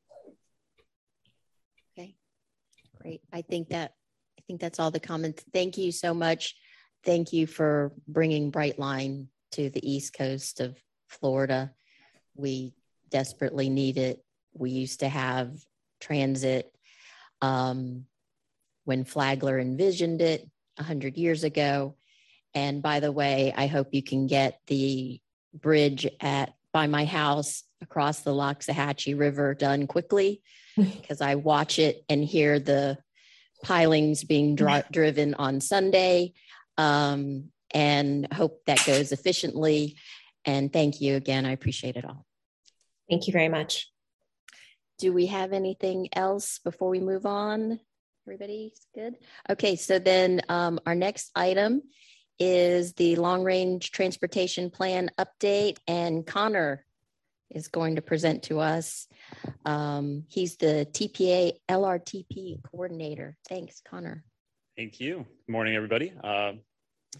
Okay, great. I think that, I think that's all the comments. Thank you so much. Thank you for bringing Brightline to the East Coast of Florida. We desperately need it. We used to have transit um, when Flagler envisioned it one hundred years ago. And by the way, I hope you can get the bridge at by my house across the Loxahatchee River done quickly, because I watch it and hear the pilings being dri- driven on Sunday, um, and hope that goes efficiently. And thank you again. I appreciate it all. Thank you very much. Do we have anything else before we move on? Everybody's good? Okay, so then um, our next item is the long-range transportation plan update, and Connor is going to present to us. Um, he's the T P A L R T P coordinator. Thanks, Connor. Thank you. Good morning, everybody. Uh,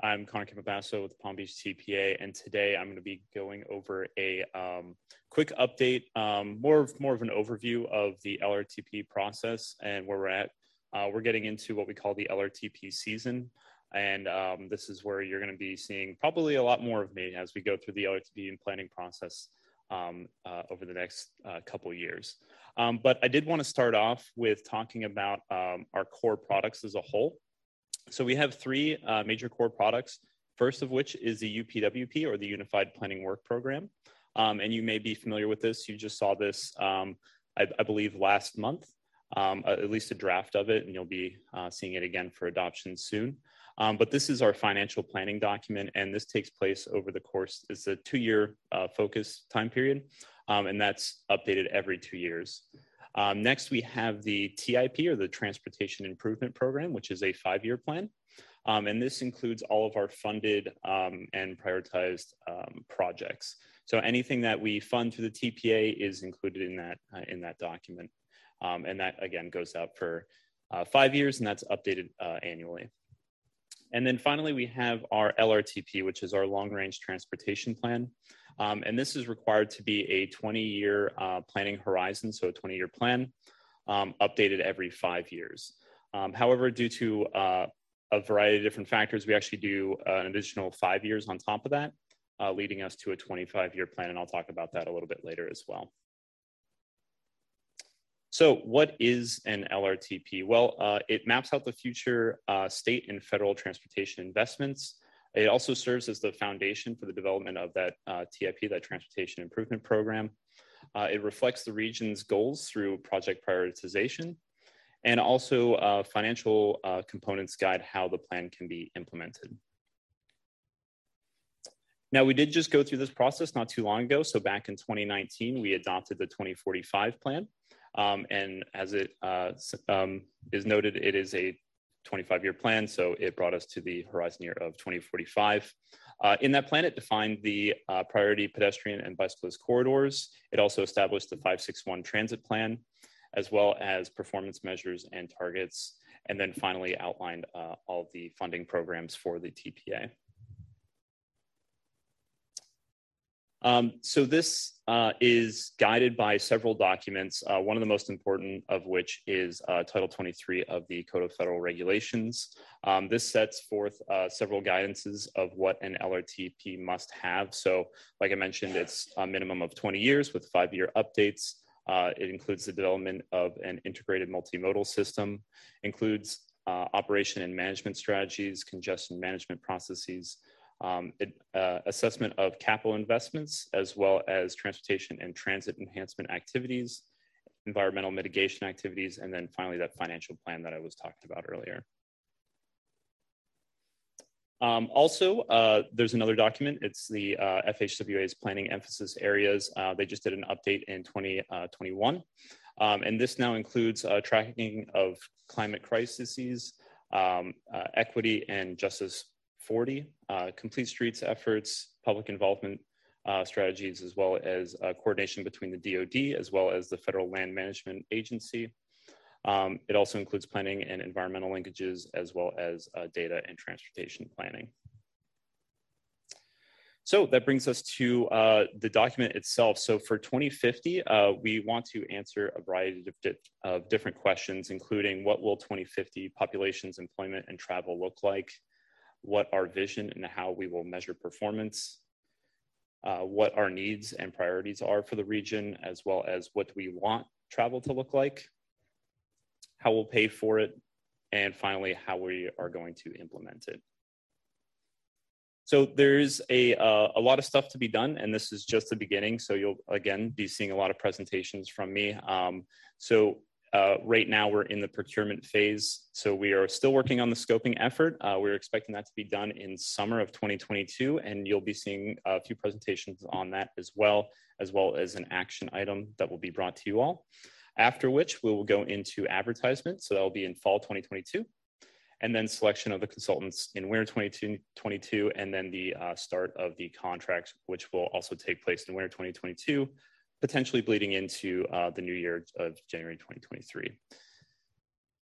I'm Connor Campabasso with Palm Beach T P A, and today I'm going to be going over a um, quick update, um, more, of, more of an overview of the L R T P process and where we're at. Uh, we're getting into what we call the L R T P season, and um, this is where you're going to be seeing probably a lot more of me as we go through the L R T P and planning process um, uh, over the next uh, couple years. Um, but I did want to start off with talking about um, our core products as a whole. So we have three uh, major core products, first of which is the U P W P, or the Unified Planning Work Program. Um, and you may be familiar with this. You just saw this, um, I, I believe, last month, um, at least a draft of it, and you'll be uh, seeing it again for adoption soon. Um, but this is our financial planning document, and this takes place over the course, it's a two-year uh, focus time period, um, and that's updated every two years. Um, next, we have the T I P, or the Transportation Improvement Program, which is a five-year plan. Um, and this includes all of our funded um, and prioritized um, projects. So anything that we fund through the T P A is included in that, uh, in that document. Um, and that, again, goes out for uh, five years, and that's updated uh, annually. And then finally, we have our L R T P, which is our long-range transportation plan. Um, and this is required to be a twenty-year uh, planning horizon, so a twenty-year plan, um, updated every five years. Um, however, due to uh, a variety of different factors, we actually do uh, an additional five years on top of that, uh, leading us to a twenty-five-year plan, and I'll talk about that a little bit later as well. So what is an L R T P? Well, uh, it maps out the future uh, state and federal transportation investments. It also serves as the foundation for the development of that uh, T I P, that Transportation Improvement Program. Uh, it reflects the region's goals through project prioritization, and also uh, financial uh, components guide how the plan can be implemented. Now, we did just go through this process not too long ago. So back in twenty nineteen, we adopted the twenty forty-five plan. Um, and as it uh, um, is noted, it is a twenty-five-year plan, so it brought us to the horizon year of twenty forty-five. Uh, in that plan, it defined the uh, priority pedestrian and bicyclist corridors. It also established the five six one transit plan, as well as performance measures and targets, and then finally outlined uh, all the funding programs for the T P A. Um, so this uh, is guided by several documents, uh, one of the most important of which is uh, Title twenty-three of the Code of Federal Regulations. Um, this sets forth uh, several guidances of what an L R T P must have. So like I mentioned, it's a minimum of twenty years with five-year updates. Uh, it includes the development of an integrated multimodal system, includes uh, operation and management strategies, congestion management processes, Um, it, uh, assessment of capital investments, as well as transportation and transit enhancement activities, environmental mitigation activities, and then finally that financial plan that I was talking about earlier. Um, also, uh, there's another document. It's the uh, F H W A's planning emphasis areas. Uh, they just did an update in twenty twenty-one. Um, and this now includes uh, tracking of climate crises, um, uh, equity and justice forty, uh, complete streets efforts, public involvement uh, strategies, as well as uh, coordination between the D O D as well as the Federal Land Management Agency. Um, it also includes planning and environmental linkages, as well as uh, data and transportation planning. So that brings us to uh, the document itself. So for twenty fifty, uh, we want to answer a variety of, di of different questions, including what will twenty fifty populations, employment, and travel look like? What our vision and how we will measure performance, uh, what our needs and priorities are for the region, as well as what do we want travel to look like, how we'll pay for it, and finally, how we are going to implement it. So there's a, uh, a lot of stuff to be done, and this is just the beginning. So you'll, again, be seeing a lot of presentations from me. Um, so Uh, right now, we're in the procurement phase, so we are still working on the scoping effort. Uh, we're expecting that to be done in summer of twenty twenty-two, and you'll be seeing a few presentations on that as well, as well as an action item that will be brought to you all. After which, we will go into advertisement, so that will be in fall twenty twenty-two, and then selection of the consultants in winter twenty twenty-two, and then the uh, start of the contracts, which will also take place in winter twenty twenty-two, potentially bleeding into uh, the new year of January twenty twenty-three.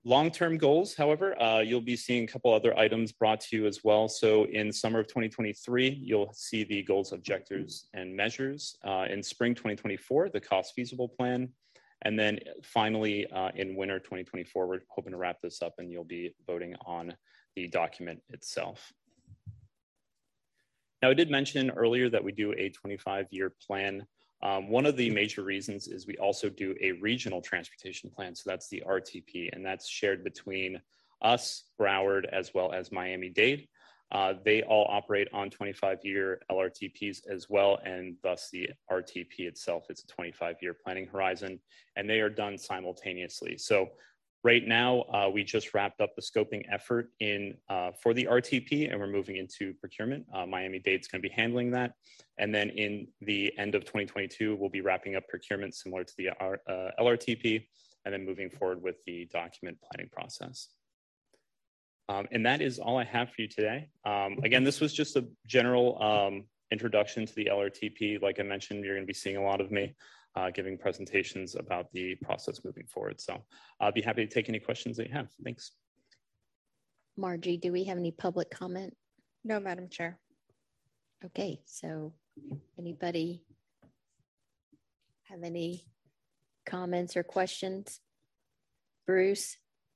long-term goals, however, uh, you'll be seeing a couple other items brought to you as well. So in summer of twenty twenty-three, you'll see the goals, objectives, and measures. Uh, in spring twenty twenty-four, the cost feasible plan. And then finally, uh, in winter twenty twenty-four, we're hoping to wrap this up and you'll be voting on the document itself. Now, I did mention earlier that we do a twenty-five year plan. Um, one of the major reasons is we also do a regional transportation plan. So that's the R T P, and that's shared between us, Broward, as well as Miami-Dade. Uh, they all operate on twenty-five year L R T Ps as well, and thus the R T P itself is a twenty-five year planning horizon, and they are done simultaneously. So right now, uh, we just wrapped up the scoping effort in uh, for the R T P, and we're moving into procurement. Uh, Miami-Dade's going to be handling that. And then in the end of twenty twenty-two, we'll be wrapping up procurement similar to the uh, L R T P, and then moving forward with the document planning process. Um, and that is all I have for you today. Um, again, this was just a general um, introduction to the L R T P. Like I mentioned, you're going to be seeing a lot of me uh, giving presentations about the process moving forward. So I'll be happy to take any questions that you have. Thanks. Margie, do we have any public comment? No, Madam Chair. Okay, so anybody have any comments or questions? Bruce?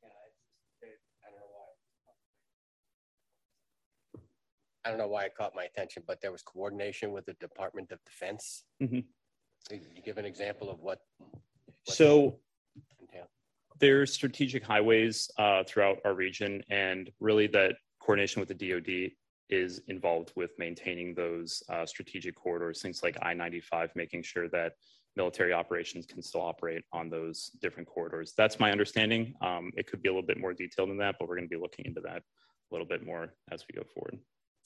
I don't know why it caught my attention, but there was coordination with the Department of Defense. Mm-hmm. Can you give an example of what? what so there's strategic highways uh, throughout our region, and really that coordination with the D O D is involved with maintaining those uh, strategic corridors, things like I ninety-five, making sure that military operations can still operate on those different corridors. That's my understanding. Um, it could be a little bit more detailed than that, but we're going to be looking into that a little bit more as we go forward.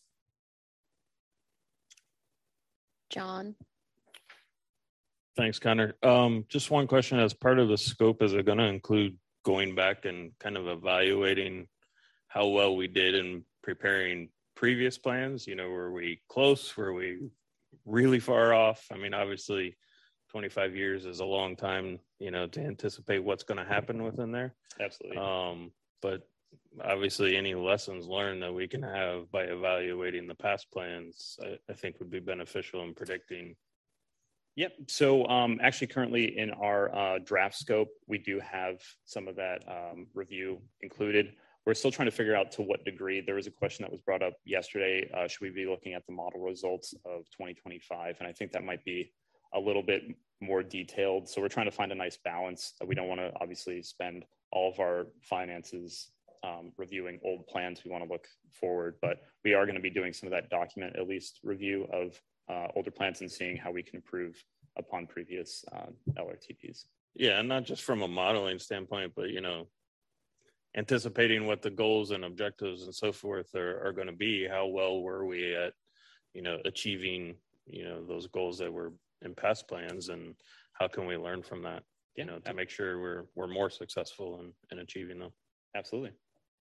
John? Thanks, Connor. Um, just one question. As part of the scope, is it going to include going back and kind of evaluating how well we did in preparing previous plans? You know, were we close? Were we really far off? I mean, obviously, twenty-five years is a long time, you know, to anticipate what's going to happen within there. Absolutely. Um, but obviously, any lessons learned that we can have by evaluating the past plans, I, I think would be beneficial in predicting. Yep. So um, actually currently in our uh, draft scope, we do have some of that um, review included. We're still trying to figure out to what degree. There was a question that was brought up yesterday. Uh, should we be looking at the model results of twenty twenty-five? And I think that might be a little bit more detailed. So we're trying to find a nice balance. We don't want to obviously spend all of our finances um, reviewing old plans. We want to look forward, but we are going to be doing some of that document, at least review of Uh, older plans and seeing how we can improve upon previous uh, L R T Ps. Yeah, and not just from a modeling standpoint, but, you know, anticipating what the goals and objectives and so forth are, are going to be. How well were we at, you know, achieving, you know, those goals that were in past plans, and how can we learn from that, you know, to make sure we're, we're more successful in, in achieving them. Absolutely.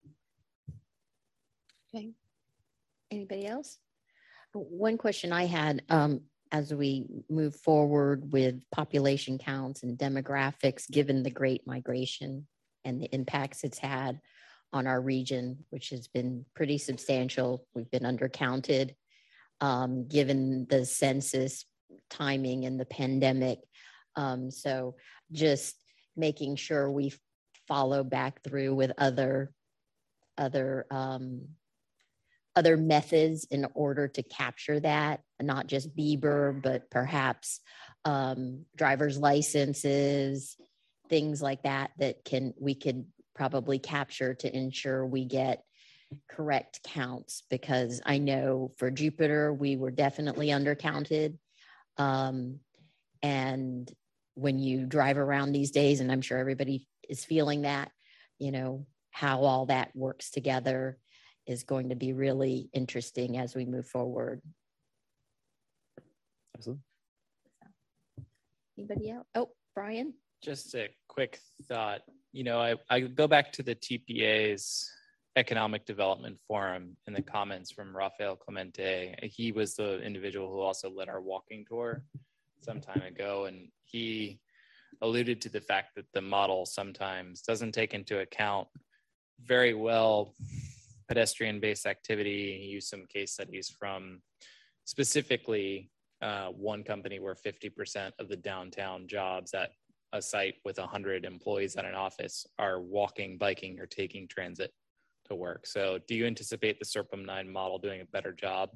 Okay. Anybody else? One question I had um, as we move forward with population counts and demographics, given the great migration and the impacts it's had on our region, which has been pretty substantial. We've been undercounted, um, given the census timing and the pandemic. Um, so just making sure we follow back through with other, other um, other methods in order to capture that, not just Bieber, but perhaps um, driver's licenses, things like that, that can we could probably capture to ensure we get correct counts, because I know for Jupiter, we were definitely undercounted. Um, and when you drive around these days, and I'm sure everybody is feeling that, you know, how all that works together is going to be really interesting as we move forward. Absolutely. Anybody else? Oh, Brian? Just a quick thought. You know, I, I go back to the T P A's Economic Development Forum and the comments from Rafael Clemente. He was the individual who also led our walking tour some time ago, and he alluded to the fact that the model sometimes doesn't take into account very well pedestrian-based activity. You use some case studies from specifically uh, one company where fifty percent of the downtown jobs at a site with one hundred employees at an office are walking, biking, or taking transit to work. So do you anticipate the SERPM nine model doing a better job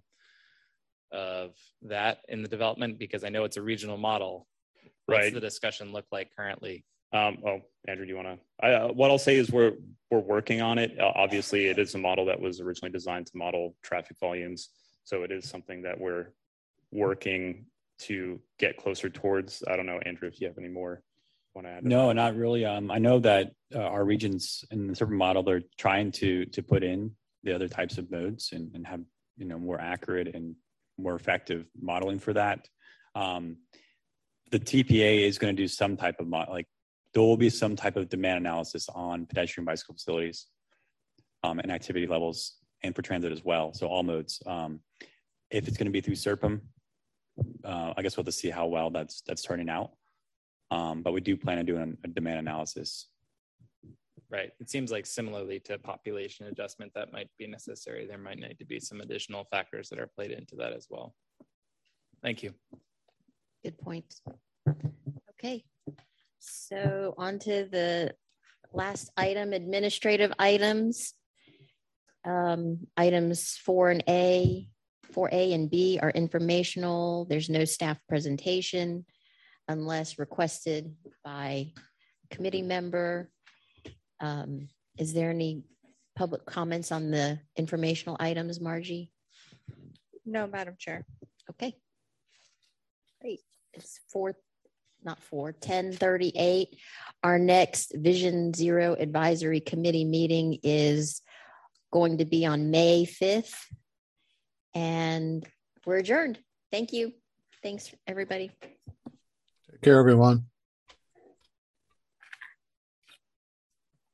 of that in the development? Because I know it's a regional model. What's Right. the discussion look like currently? Um, oh, Andrew, do you want to? Uh, what I'll say is we're we're working on it. Uh, obviously, it is a model that was originally designed to model traffic volumes, so it is something that we're working to get closer towards. I don't know, Andrew, if you have any more want to add. No, not really. Um, I know that uh, our regions in the SERPM model, they're trying to to put in the other types of modes and, and have you know more accurate and more effective modeling for that. Um, the T P A is going to do some type of mod, like there will be some type of demand analysis on pedestrian bicycle facilities um, and activity levels, and for transit as well. So all modes. Um, if it's going to be through SERPM, uh, I guess we'll have to see how well that's that's turning out. Um, but we do plan on doing a demand analysis. Right. It seems like similarly to population adjustment that might be necessary, there might need to be some additional factors that are played into that as well. Thank you. Good point. Okay. So on to the last item, administrative items. Um, items four and A, four A and B are informational. There's no staff presentation unless requested by a committee member. Um, is there any public comments on the informational items, Margie? No, Madam Chair. Okay. Great. It's four, not four, ten thirty-eight. Our next Vision Zero Advisory Committee meeting is going to be on May fifth. And we're adjourned. Thank you. Thanks, everybody. Take care, everyone.